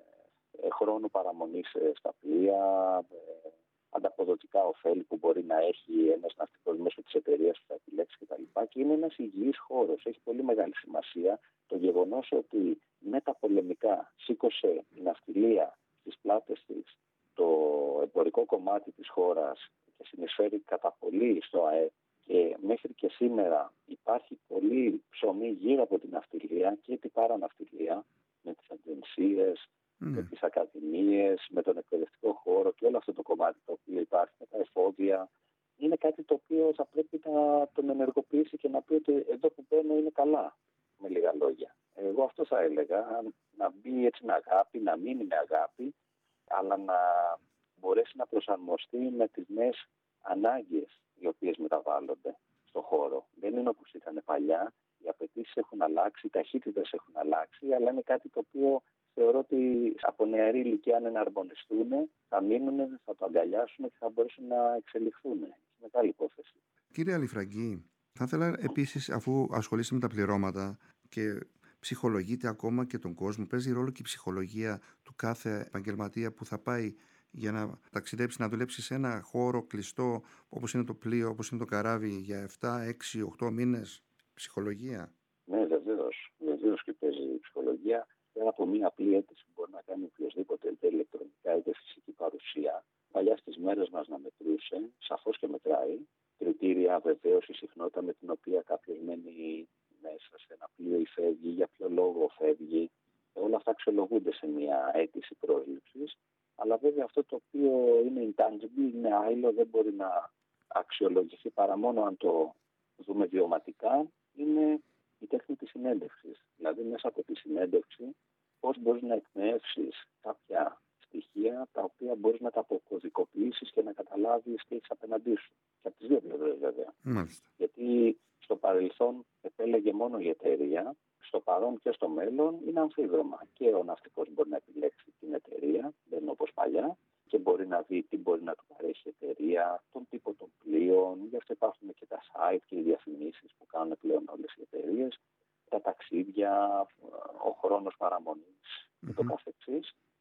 ε, χρόνου παραμονής στα πλοία, ε, ανταποδοτικά ωφέλη που μπορεί να έχει ένας ναυτικός μέσω της εταιρείας που θα επιλέξει κτλ. Και είναι ένας υγιής χώρος. Έχει πολύ μεγάλη σημασία το γεγονός ότι με τα πολεμικά σήκωσε η ναυτιλία στις πλάτες της το εμπορικό κομμάτι της χώρας και συνεισφέρει κατά πολύ στο ΑΕΠ, και μέχρι και σήμερα υπάρχει πολύ ψωμί γύρω από την ναυτιλία και την παραναυτιλία, με τις αγγενσίες, mm. με τις ακαδημίες, με τον εκπαιδευτικό χώρο και όλο αυτό το κομμάτι το οποίο υπάρχει, με τα εφόδια. Είναι κάτι το οποίο θα πρέπει να τον ενεργοποιήσει και να πει ότι εδώ που μπαίνω είναι καλά, με λίγα λόγια. Εγώ αυτό θα έλεγα, να μπει έτσι με αγάπη, να μείνει με αγάπη, αλλά να μπορέσει να προσαρμοστεί με τις νέες ανάγκες οι οποίες μεταβάλλονται στον χώρο. Δεν είναι όπως ήταν παλιά, οι απαιτήσεις έχουν αλλάξει, οι ταχύτητες έχουν αλλάξει, αλλά είναι κάτι το οποίο θεωρώ ότι από νεαρή ηλικία, αν εναρμονιστούν, θα μείνουν, θα το αγκαλιάσουν και θα μπορέσουν να εξελιχθούν. Είναι μεγάλη υπόθεση. Κύριε Αλιφραγκή, θα ήθελα επίσης, αφού ασχολείστε με τα πληρώματα και ψυχολογείτε ακόμα και τον κόσμο, παίζει ρόλο και η ψυχολογία του κάθε επαγγελματία που θα πάει για να ταξιδέψει, να δουλέψει σε ένα χώρο κλειστό όπως είναι το πλοίο, όπως είναι το καράβι, για επτά, έξι, οκτώ μήνες? Ψυχολογία. Ναι, βεβαίως. Βεβαίως και παίζει η ψυχολογία. Πέρα από μία απλή αίτηση που μπορεί να κάνει οποιοδήποτε, είτε ηλεκτρονικά είτε φυσική παρουσία. Παλιά στις μέρες μας να μετρούσε, σαφώς και μετράει. Κριτήρια βεβαίως, η συχνότητα με την οποία κάποιος μένει μέσα σε ένα πλοίο ή φεύγει, για ποιο λόγο φεύγει. Όλα αυτά αξιολογούνται σε μία αίτηση πρόσληψης. Αλλά βέβαια αυτό το οποίο είναι intangible, είναι άειλο, δεν μπορεί να αξιολογηθεί παρά μόνο αν το δούμε βιωματικά, είναι η τέχνη της συνέντευξης. Δηλαδή μέσα από τη συνέντευξη πώς μπορείς να εκπνεύσεις κάποια στοιχεία τα οποία μπορείς να τα αποκωδικοποιήσεις και να καταλάβεις τι έχεις απέναντί σου. Και από τις δύο πλευρές βέβαια. Μάλιστα. Γιατί στο παρελθόν επέλεγε μόνο η εταιρεία, στο παρόν και στο μέλλον είναι αμφίδρομα. Και ο ναυτικός μπορεί να επιλέξει την εταιρεία, δεν είναι όπως παλιά, και μπορεί να δει τι μπορεί να του παρέχει η εταιρεία, τον τύπο των πλοίων. Γι' αυτό υπάρχουν και τα site και οι διαφημίσεις που κάνουν πλέον όλες οι εταιρείες, τα ταξίδια, ο χρόνος παραμονής mm-hmm. και το καθεξής. Αν και βέβαια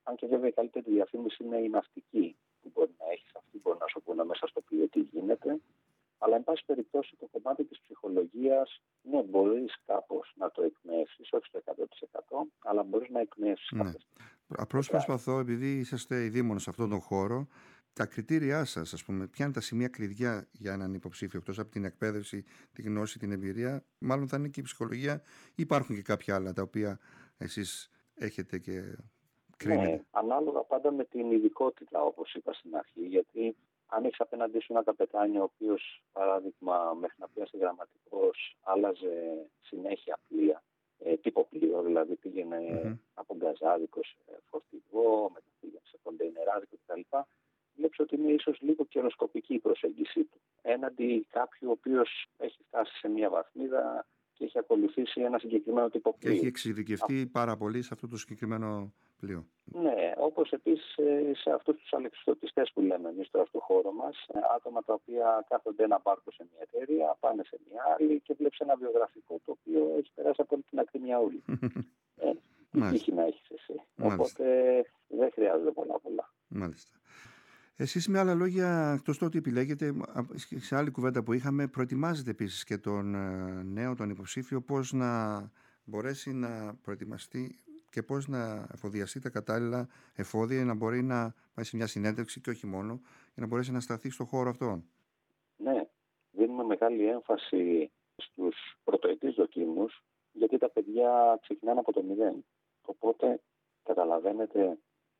η καλύτερη διαφήμιση είναι η ναυτική που μπορεί να έχει. Αυτοί μπορεί να σου πούνε μέσα στο πλοίο τι γίνεται. Αλλά, εν πάση περιπτώσει, το κομμάτι της ψυχολογίας, ναι, μπορείς κάπως να το εκμεύσεις, όχι στο εκατό τοις εκατό, αλλά μπορείς να εκμεύσεις. Ναι. Απλώς προσπαθώ, επειδή είσαστε ειδήμονες σε αυτόν τον χώρο, τα κριτήριά σας, ας πούμε, ποια είναι τα σημεία κλειδιά για έναν υποψήφιο, εκτός από την εκπαίδευση, τη γνώση, την εμπειρία, μάλλον θα είναι και η ψυχολογία, ή υπάρχουν και κάποια άλλα τα οποία εσείς έχετε και κρίνετε? Ναι, ανάλογα πάντα με την ειδικότητα, όπως είπα στην αρχή, γιατί αν έχεις απέναντί σου ένα καπετάνι ο οποίος, παράδειγμα, μέχρι να πιάσει γραμματικός, άλλαζε συνέχεια πλοία, ε, τύπο πλοίο, δηλαδή πήγαινε mm-hmm. από γκαζάδικο σε φορτηγό, μετά πήγαινε σε κοντεϊνεράδικο κτλ. Βλέπεις ότι είναι ίσως λίγο καιροσκοπική η προσέγγιση του. Έναντι κάποιου ο οποίος έχει φτάσει σε μια βαθμίδα και έχει ακολουθήσει ένα συγκεκριμένο τύπο πλοίο. Και έχει εξειδικευτεί Α... πάρα πολύ σε αυτό το συγκεκριμένο πλοίο. Ναι, όπως επίσης σε αυτούς τους αλεξιπτωτιστές που λέμε εμείς τώρα στο χώρο μας, άτομα τα οποία κάθονται ένα πάρκο σε μια εταιρεία, πάνε σε μια άλλη και βλέπεις ένα βιογραφικό το οποίο έχει περάσει από την ακτινιά όλη. ε, τι τύχη να έχεις εσύ. Μάλιστα. Οπότε δεν χρειάζεται πολλά πολλά. Μάλιστα. Εσείς, με άλλα λόγια, εκτός το ότι επιλέγετε, σε άλλη κουβέντα που είχαμε, προετοιμάζετε επίσης και τον νέο, τον υποψήφιο, πώς να μπορέσει να προετοιμαστεί και πώς να εφοδιαστεί τα κατάλληλα εφόδια για να μπορεί να πάει σε μια συνέντευξη και όχι μόνο, για να μπορέσει να σταθεί στον χώρο αυτόν. Ναι, δίνουμε μεγάλη έμφαση στους πρωτοετής δοκίμους, γιατί τα παιδιά ξεκινάνε από το μηδέν. Οπότε καταλαβαίνετε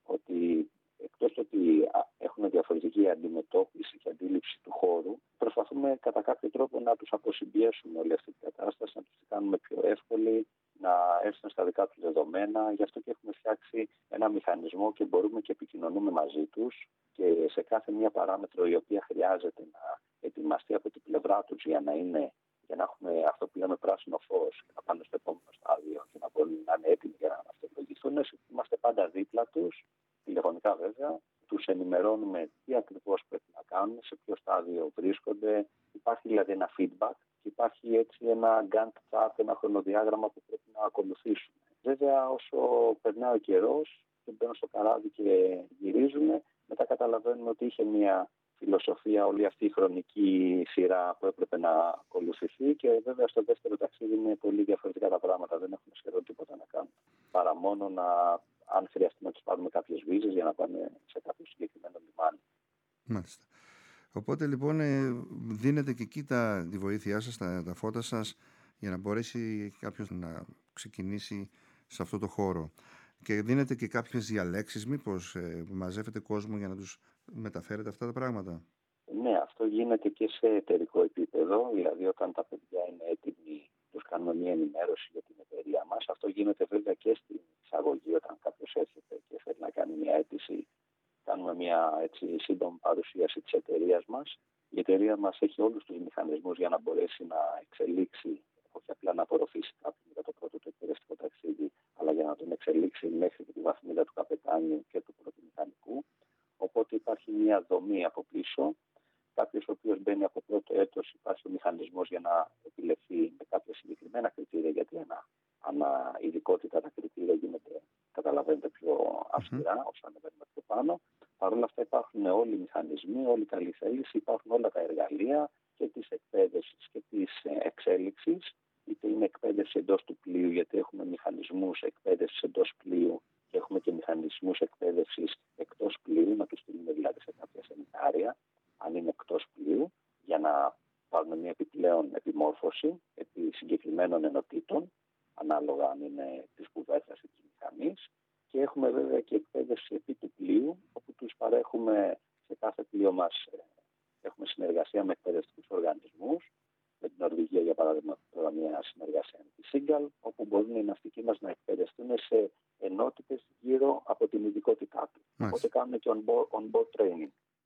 ότι εκτός του ότι έχουν διαφορετική αντιμετώπιση και αντίληψη του χώρου, προσπαθούμε κατά κάποιο τρόπο να τους αποσυμπιέσουμε όλη αυτή την κατάσταση, να τους τη κάνουμε πιο εύκολη, να έρθουν στα δικά τους δεδομένα. Γι' αυτό και έχουμε φτιάξει ένα μηχανισμό και μπορούμε και επικοινωνούμε μαζί τους και σε κάθε μία παράμετρο η οποία χρειάζεται να ετοιμαστεί από την πλευρά τους για να είναι, για να έχουμε αυτό που λέμε πράσινο φως και να πάνε στο επόμενο στάδιο και να μπορούν να είναι έτοιμοι για να αυτολογηθούν. Είμαστε πάντα δίπλα τους, τηλεφωνικά βέβαια. Τους ενημερώνουμε τι ακριβώς πρέπει να κάνουν, σε ποιο στάδιο βρίσκονται. Υπάρχει δηλαδή ένα feedback και υπάρχει έτσι ένα Gantt chart, ένα χρονοδιάγραμμα που πρέπει να ακολουθήσουμε. Βέβαια, όσο περνάει ο καιρός και μπαίνουν στο καράβι και γυρίζουμε, μετά καταλαβαίνουμε ότι είχε μια φιλοσοφία όλη αυτή η χρονική σειρά που έπρεπε να ακολουθηθεί και βέβαια στο δεύτερο ταξίδι είναι πολύ διαφορετικά τα πράγματα. Δεν έχουμε σχεδόν τίποτα να κάνουμε. Παρά μόνο να, αν χρειαστεί να τους πάρουμε κάποιες βίζες για να πάνε σε κάποιο συγκεκριμένο λιμάνι. Μάλιστα. Οπότε λοιπόν δίνετε και εκεί τα, τη βοήθειά σας, τα, τα φώτα σας για να μπορέσει κάποιος να ξεκινήσει σε αυτό το χώρο. Και δίνετε και κάποιες διαλέξεις, μήπως ε, μαζεύετε κόσμο για να τους μεταφέρετε αυτά τα πράγματα? Ναι, αυτό γίνεται και σε εταιρικό επίπεδο, δηλαδή όταν τα παιδιά είναι έτοιμοι τους κάνουμε μια ενημέρωση για την εταιρεία μας. Αυτό γίνεται βέβαια και στην εισαγωγή όταν κάποιος έρχεται και θέλει να κάνει μια αίτηση. Κάνουμε μια έτσι, σύντομη παρουσίαση της εταιρείας μας. Η εταιρεία μας έχει όλους τους μηχανισμούς για να μπορέσει να εξελίξει, όχι απλά να απορροφήσει κάποιον για το πρώτο του εκπαιδευτικό ταξίδι, αλλά για να τον εξελίξει μέχρι και τη βαθμίδα του καπετάνιου και του πρώτου μηχανικού. Οπότε υπάρχει μια δομή από πίσω. Κάποιος ο οποίος μπαίνει από πρώτο έτος, υπάρχει ο μηχανισμός για να επιλεχθεί με κάποια συγκεκριμένα κριτήρια, γιατί ανά, ανά ειδικότητα τα κριτήρια γίνεται, καταλαβαίνετε, πιο αυστηρά mm-hmm. όσο ανεβαίνουμε πιο πάνω. Παρ' όλα αυτά υπάρχουν όλοι οι μηχανισμοί, όλη η καλή θέληση, υπάρχουν όλα τα εργαλεία και της εκπαίδευσης και της εξέλιξης. Είτε είναι εκπαίδευση εντός του πλοίου, γιατί έχουμε μηχανισμούς εκπαίδευσης εντός πλοίου και έχουμε και μηχανισμούς εκπαίδευσης εκτός πλοίου, να τους στείλουμε δηλαδή σε κάποια σεμινάρια, αν είναι εκτός πλοίου, για να πάρουμε μια επιπλέον επιμόρφωση επί συγκεκριμένων ενωτήτων, ανάλογα αν είναι της κουβέρτας ή της μηχανής. Και έχουμε βέβαια και εκπαίδευση επί του πλοίου, όπου τους παρέχουμε σε κάθε πλοίο μας, έχουμε συνεργασία με εκπαιδευτικούς οργανισμούς. Με την Νορβηγία, για παράδειγμα, τώρα μια συνεργασία με τη Σίγκαλ, όπου μπορούν οι ναυτικοί μας να εκπαιδευτούν σε ενότητες γύρω από την ειδικότητά του. Οπότε κάνουμε και on-board, on-board training.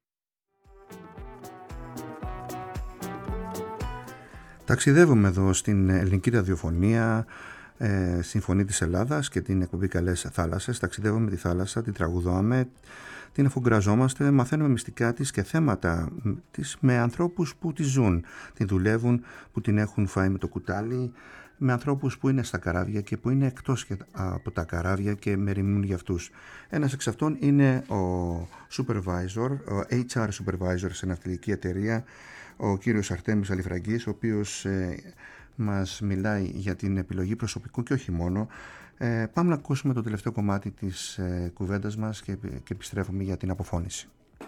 Ταξιδεύουμε εδώ στην ελληνική ραδιοφωνία, ε, στην Φωνή της Ελλάδας και την εκπομπή Καλές Θάλασσες. Ταξιδεύουμε τη θάλασσα, την τραγουδάμε, την αφουγκραζόμαστε, μαθαίνουμε μυστικά της και θέματα της με ανθρώπους που τη ζουν, την δουλεύουν, που την έχουν φάει με το κουτάλι, με ανθρώπους που είναι στα καράβια και που είναι εκτός από τα καράβια και μεριμνούν για αυτούς. Ένας εξ αυτών είναι ο supervisor, ο έιτς αρ supervisor σε ναυτιλική εταιρεία, ο κύριος Αρτέμις Αλιφραγκής, ο οποίος ε, μας μιλάει για την επιλογή προσωπικού και όχι μόνο. Ε, πάμε να ακούσουμε το τελευταίο κομμάτι της ε, κουβέντας μας και, και επιστρέφουμε για την αποφώνηση.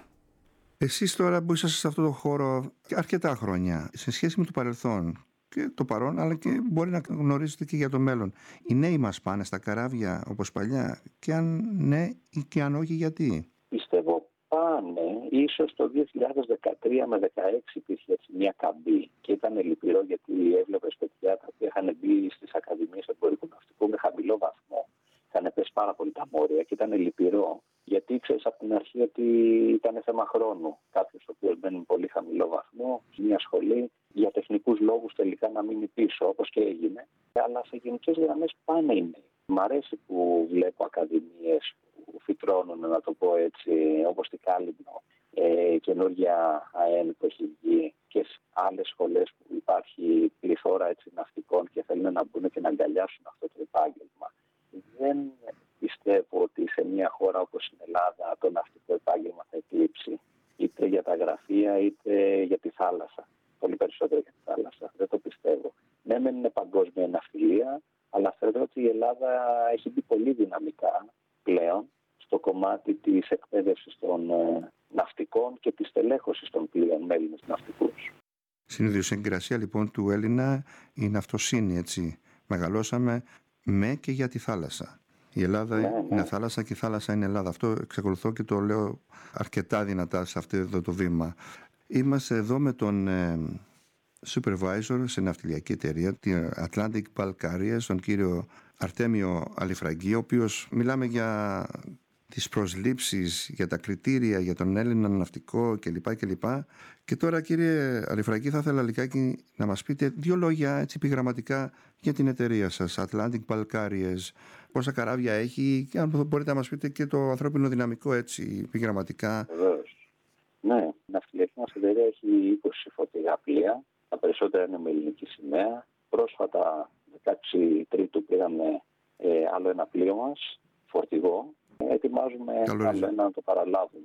Εσείς τώρα που είσαστε σε αυτό το χώρο αρκετά χρόνια, σε σχέση με το παρελθόν και το παρόν, αλλά και μπορεί να γνωρίζετε και για το μέλλον, οι νέοι μας πάνε στα καράβια όπως παλιά, και αν ναι ή και αν όχι, γιατί? Πιστεύω πάνε. Ίσως το δύο χιλιάδες δεκατρία με δεκαέξι υπήρχε έτσι μια καμπή και ήταν λυπηρό, γιατί έβλεπες παιδιά τα οποία είχαν μπει στις ακαδημίες εμπορικού ναυτικού με χαμηλό βαθμό. Είχαν πέσει πάρα πολύ τα μόρια και ήταν λυπηρό. Γιατί ξέρεις από την αρχή ότι ήταν θέμα χρόνου. Κάποιος ο οποίος μπαίνει με πολύ χαμηλό βαθμό σε μια σχολή, για τεχνικούς λόγους τελικά να μείνει πίσω, όπως και έγινε. Αλλά σε γενικές γραμμές πάνε οι νέοι. Μ' αρέσει που βλέπω ακαδημίες που φυτρώνουν, να το πω έτσι, όπως την Κάλυμνο, ε, καινούργια ΑΕΝ που έχει βγει, και σε άλλες σχολές που υπάρχει πληθώρα έτσι, ναυτικών και θέλουν να μπουν και να αγκαλιάσουν αυτό το επάγγελμα. Δεν πιστεύω ότι σε μια χώρα όπως η Ελλάδα το ναυτικό επάγγελμα θα εκλείψει, είτε για τα γραφεία είτε για τη θάλασσα. Πολύ περισσότερο για τη θάλασσα. Δεν το πιστεύω. Ναι, μεν είναι παγκόσμια η ναυτιλία, αλλά θεωρώ ότι η Ελλάδα έχει μπει πολύ δυναμικά πλέον στο κομμάτι της εκπαίδευσης των ε, ναυτικών και της τελέχωσης των πλοίων με Έλληνες ναυτικούς. Στην ιδιοσυγκρασία λοιπόν του Έλληνα η ναυτοσύνη, έτσι. Μεγαλώσαμε με και για τη θάλασσα. Η Ελλάδα ναι, είναι ναι. θάλασσα και η θάλασσα είναι Ελλάδα. Αυτό εξακολουθώ και το λέω αρκετά δυνατά σε αυτό εδώ το βήμα. Είμαστε εδώ με τον ε, supervisor σε ναυτιλιακή εταιρεία, την Atlantic Bulk Carriers, τον κύριο Αρτέμιο Αλιφραγκή, ο οποίος μιλάμε για τις προσλήψεις, για τα κριτήρια για τον Έλληνα ναυτικό κλπ. κλπ. Και τώρα, κύριε Αλιφραγκή, θα ήθελα λιγάκι να μας πείτε δύο λόγια έτσι επιγραμματικά για την εταιρεία σας, Atlantic Bulk Carriers. Πόσα καράβια έχει και αν μπορείτε να μας πείτε και το ανθρώπινο δυναμικό έτσι επιγραμματικά. Βεβαίως. Ναι, η ναυτιλιακή μας εταιρεία έχει είκοσι φορτηγά πλοία. Τα περισσότερα είναι με ελληνική σημαία. Πρόσφατα, δεκαέξι Τρίτου, πήραμε ε, άλλο ένα πλοίο μας, φορτηγό. Ετοιμάζουμε Καλό άλλο ένα να το παραλάβουμε.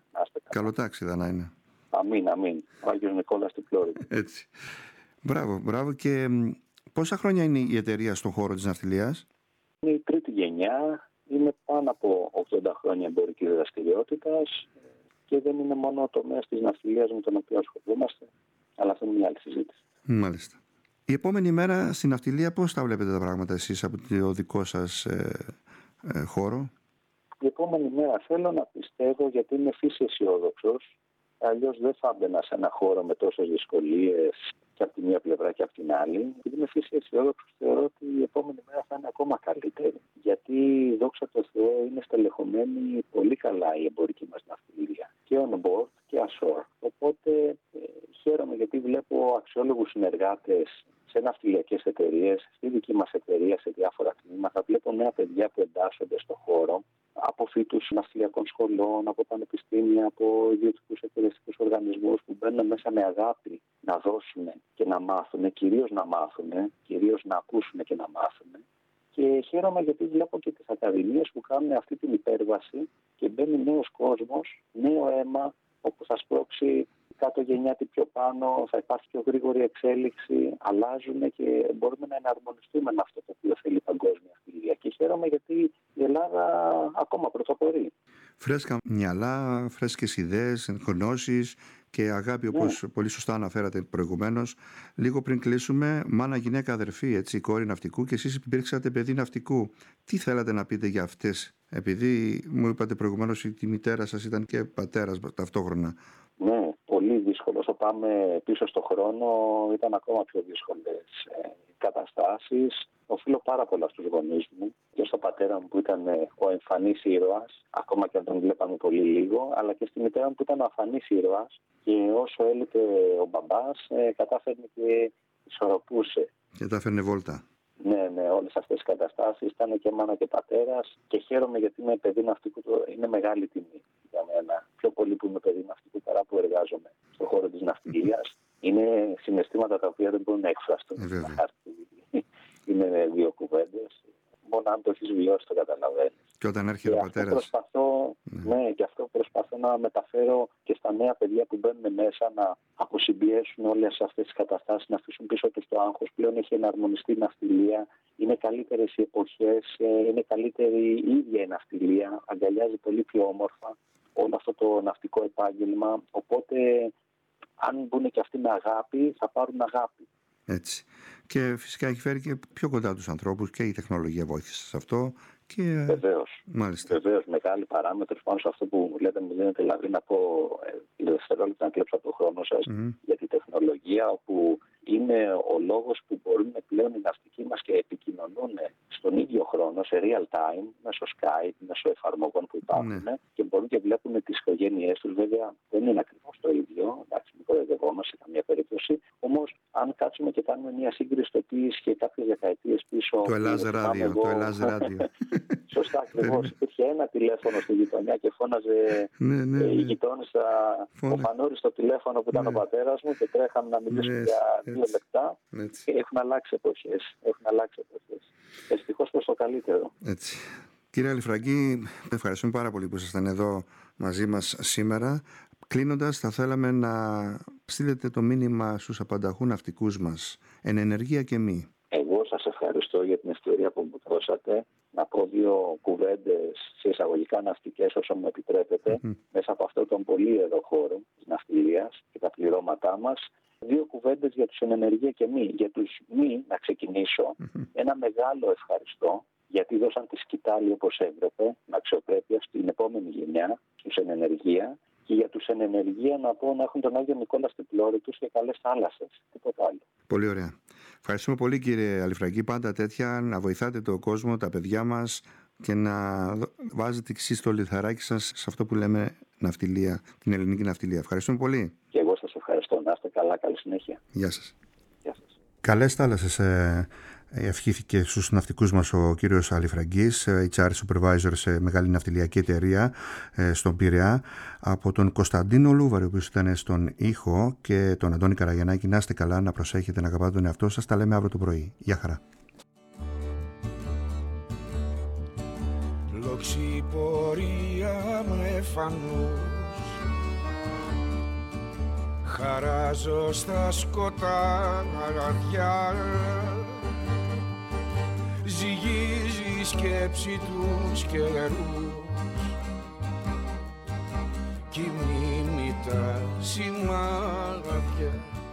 Καλό τάξιδα να είναι. Αμήν, αμήν. Ο Άγιος Νικόλας στην Φλόριντα. Έτσι. Μπράβο, μπράβο. Και πόσα χρόνια είναι η εταιρεία στον χώρο της ναυτιλίας? Είναι η τρίτη γενιά. Είναι πάνω από ογδόντα χρόνια εμπορικής δραστηριότητας και δεν είναι μόνο ο τομέας της ναυτιλίας με τον οποίο ασχολούμαστε, αλλά αυτό είναι μια άλλη συζήτηση. Μάλιστα. Η επόμενη μέρα στην ναυτιλία πώς τα βλέπετε τα πράγματα εσείς από το δικό σας ε, ε, χώρο? Η επόμενη μέρα θέλω να πιστεύω, γιατί είμαι φύση αισιόδοξος, αλλιώς δεν θα έμπαινα σε ένα χώρο με τόσες δυσκολίες και από τη μία πλευρά και από την άλλη. Επειδή είμαι φύση αισιόδοξος, θεωρώ ότι η επόμενη μέρα θα είναι ακόμα καλύτερη. Γιατί, δόξα τω Θεώ, είναι στελεχωμένη πολύ καλά η εμπορική μας ναυτιλία. Και on board και ashore. Οπότε ε, χαίρομαι, γιατί βλέπω αξιόλογους συνεργάτες σε ναυτιλιακές εταιρείες, στη δική μας εταιρεία, σε διάφορα τμήματα. Βλέπω νέα παιδιά που εντάσσονται στον χώρο, από φοιτούς ναυτιλιακών σχολών, από πανεπιστήμια, από ιδιωτικούς εκπαιδευτικούς οργανισμούς που μπαίνουν μέσα με αγάπη να δώσουν και να μάθουν, κυρίως να μάθουν, κυρίως να ακούσουν και να μάθουν. Και χαίρομαι γιατί βλέπω και τις ακαδημίες που κάνουν αυτή την υπέρβαση και μπαίνει νέος κόσμος, νέο αίμα, όπου θα σπρώξει κάτω γενιάτη πιο πάνω, θα υπάρχει πιο γρήγορη εξέλιξη, αλλάζουν και μπορούμε να εναρμονιστούμε με αυτό το οποίο θέλει η παγκόσμια ναυτιλία. Και χαίρομαι γιατί η Ελλάδα ακόμα πρωτοπορεί. Φρέσκα μυαλά, φρέσκες ιδέες, γνώσεις και αγάπη, όπως ναι. πολύ σωστά αναφέρατε προηγουμένως. Λίγο πριν κλείσουμε, μάνα, γυναίκα, αδερφή, έτσι, κόρη ναυτικού, και εσείς υπήρξατε παιδί ναυτικού. Τι θέλατε να πείτε για αυτές? Επειδή μου είπατε προηγουμένως ότι η μητέρα σας ήταν και πατέρας ταυτόχρονα. Ναι, πολύ δύσκολο. Όσο πάμε πίσω στο χρόνο, ήταν ακόμα πιο δύσκολες ε, καταστάσεις. Οφείλω πάρα πολλά στους γονείς μου και στον πατέρα μου που ήταν ο εμφανής ήρωας, ακόμα και αν τον βλέπαμε πολύ λίγο, αλλά και στη μητέρα μου που ήταν ο αφανής ήρωας, και όσο έλειπε ο μπαμπάς, ε, κατάφερνε και ισορροπούσε. Και τα έφερνε βόλτα. Ναι, ναι, όλες αυτές τις καταστάσεις ήταν και μάνα και πατέρας, και χαίρομαι γιατί είμαι παιδί ναυτικού. Είναι μεγάλη τιμή για μένα. Πιο πολύ που είμαι παιδί ναυτικού παρά που εργάζομαι στον χώρο της ναυτιλίας. Είναι συναισθήματα τα οποία δεν μπορούν να εκφραστούν. Ε, είναι δύο κουβέντες. Μόνο αν το έχεις βιώσει το καταλαβαίνεις. Και όταν έρχεται ο πατέρας. Προσπαθώ, ναι. ναι, και αυτό προσπαθώ να μεταφέρω και στα νέα παιδιά που μπαίνουν μέσα, να αποσυμπιέσουν όλες αυτές τις καταστάσεις, να αφήσουν πίσω τους το άγχος. Πλέον έχει εναρμονιστεί η ναυτιλία, είναι καλύτερες οι εποχές, είναι καλύτερη η ίδια η ναυτιλία, αγκαλιάζει πολύ πιο όμορφα όλο αυτό το ναυτικό επάγγελμα. Οπότε, αν μπουν και αυτοί με αγάπη, θα πάρουν αγάπη. Έτσι. Και φυσικά έχει φέρει και πιο κοντά τους ανθρώπους και η τεχνολογία βοήθησε σε αυτό. Και... Βεβαίως. Μάλιστα. Βεβαίως, μεγάλη παράμετρο πάνω σε αυτό που μου λέτε, μου δίνετε δηλαδή να πω ε, δευτερόλεπτα να κλέψω από το χρόνο σας mm-hmm. για τη τεχνολογία, όπου είναι ο λόγος που μπορούν πλέον οι ναυτικοί μας και επικοινωνούν στον ίδιο χρόνο, σε real time, μέσω Skype, μέσω εφαρμογών που υπάρχουν mm-hmm. και μπορούν και βλέπουν τις οικογένειές τους. Βέβαια δεν είναι ακριβώς το ίδιο, εντάξει, μην κοροϊδευόμαστε σε καμία περίπτωση. Όμως, αν κάτσουμε και κάνουμε μια σύγκριση στο τι ίσχυε κάποιες δεκαετίες πίσω. Το Ελλάς Ράδιο. Το Ελλάς Ράδιο. Σωστά, ακριβώς. Υπήρχε ένα τηλέφωνο στη γειτονιά και φώναζε ναι, ναι, ναι. η γειτόνισσα, ο Μανούρης στο τηλέφωνο που ήταν ναι. ο πατέρας μου και τρέχαμε να μιλήσουμε ναι, για έτσι, δύο λεπτά. Έτσι. Και έχουν αλλάξει εποχές. Έχουν αλλάξει εποχές. Ευτυχώς προς το καλύτερο. Έτσι. Κύριε Αλιφραγκή, ευχαριστούμε πάρα πολύ που ήσασταν εδώ μαζί μας σήμερα. Κλείνοντας, θα θέλαμε να στείλετε το μήνυμα στους απανταχού ναυτικούς μας, εν ενεργεία και μη. Εγώ σας ευχαριστώ για την ευκαιρία που μου δώσατε να πω δύο κουβέντες σε εισαγωγικά ναυτικές, όσο μου επιτρέπετε, mm-hmm. μέσα από αυτό τον πολύεδο χώρο της ναυτιλίας και τα πληρώματά μας. Δύο κουβέντες για τους εν ενεργεία και μη. Για τους μη, να ξεκινήσω, mm-hmm. ένα μεγάλο ευχαριστώ, γιατί δώσαν τη σκητάλη όπως έπρεπε, με αξιοπρέπεια στην επόμενη γενιά, στους εν ενεργεία. Και για τους εν ενεργεία να πω να έχουν τον Άγιο Νικόλα στην πλώρη τους και καλές θάλασσες. Τίποτα άλλο. Πολύ ωραία. Ευχαριστούμε πολύ κύριε Αλιφραγκή. Πάντα τέτοια να βοηθάτε τον κόσμο, τα παιδιά μας και να βάζετε εξής το λιθαράκι σας σε αυτό που λέμε ναυτιλία, την ελληνική ναυτιλία. Ευχαριστούμε πολύ. Και εγώ σας ευχαριστώ. Να είστε καλά. Καλή συνέχεια. Γεια σας. Γεια σας. Καλές θάλασσες. Ε... Ευχήθηκε στους ναυτικούς μας ο κύριος Αλιφραγκής, έιτς αρ Supervisor σε μεγάλη ναυτιλιακή εταιρεία στον Πειραιά. Από τον Κωνσταντίνο Λούβαρη, ο οποίος ήταν στον ήχο, και τον Αντώνη Καραγιαννάκη. Να είστε καλά, να προσέχετε, να αγαπάτε τον εαυτό σας. Τα λέμε αύριο το πρωί. Γεια χαρά. Λοξιπορία με φανούς, χαράζω στα σκοτάδια, ζυγίζει η σκέψη τους καιρούς κι η μνήμη τα σημάδια.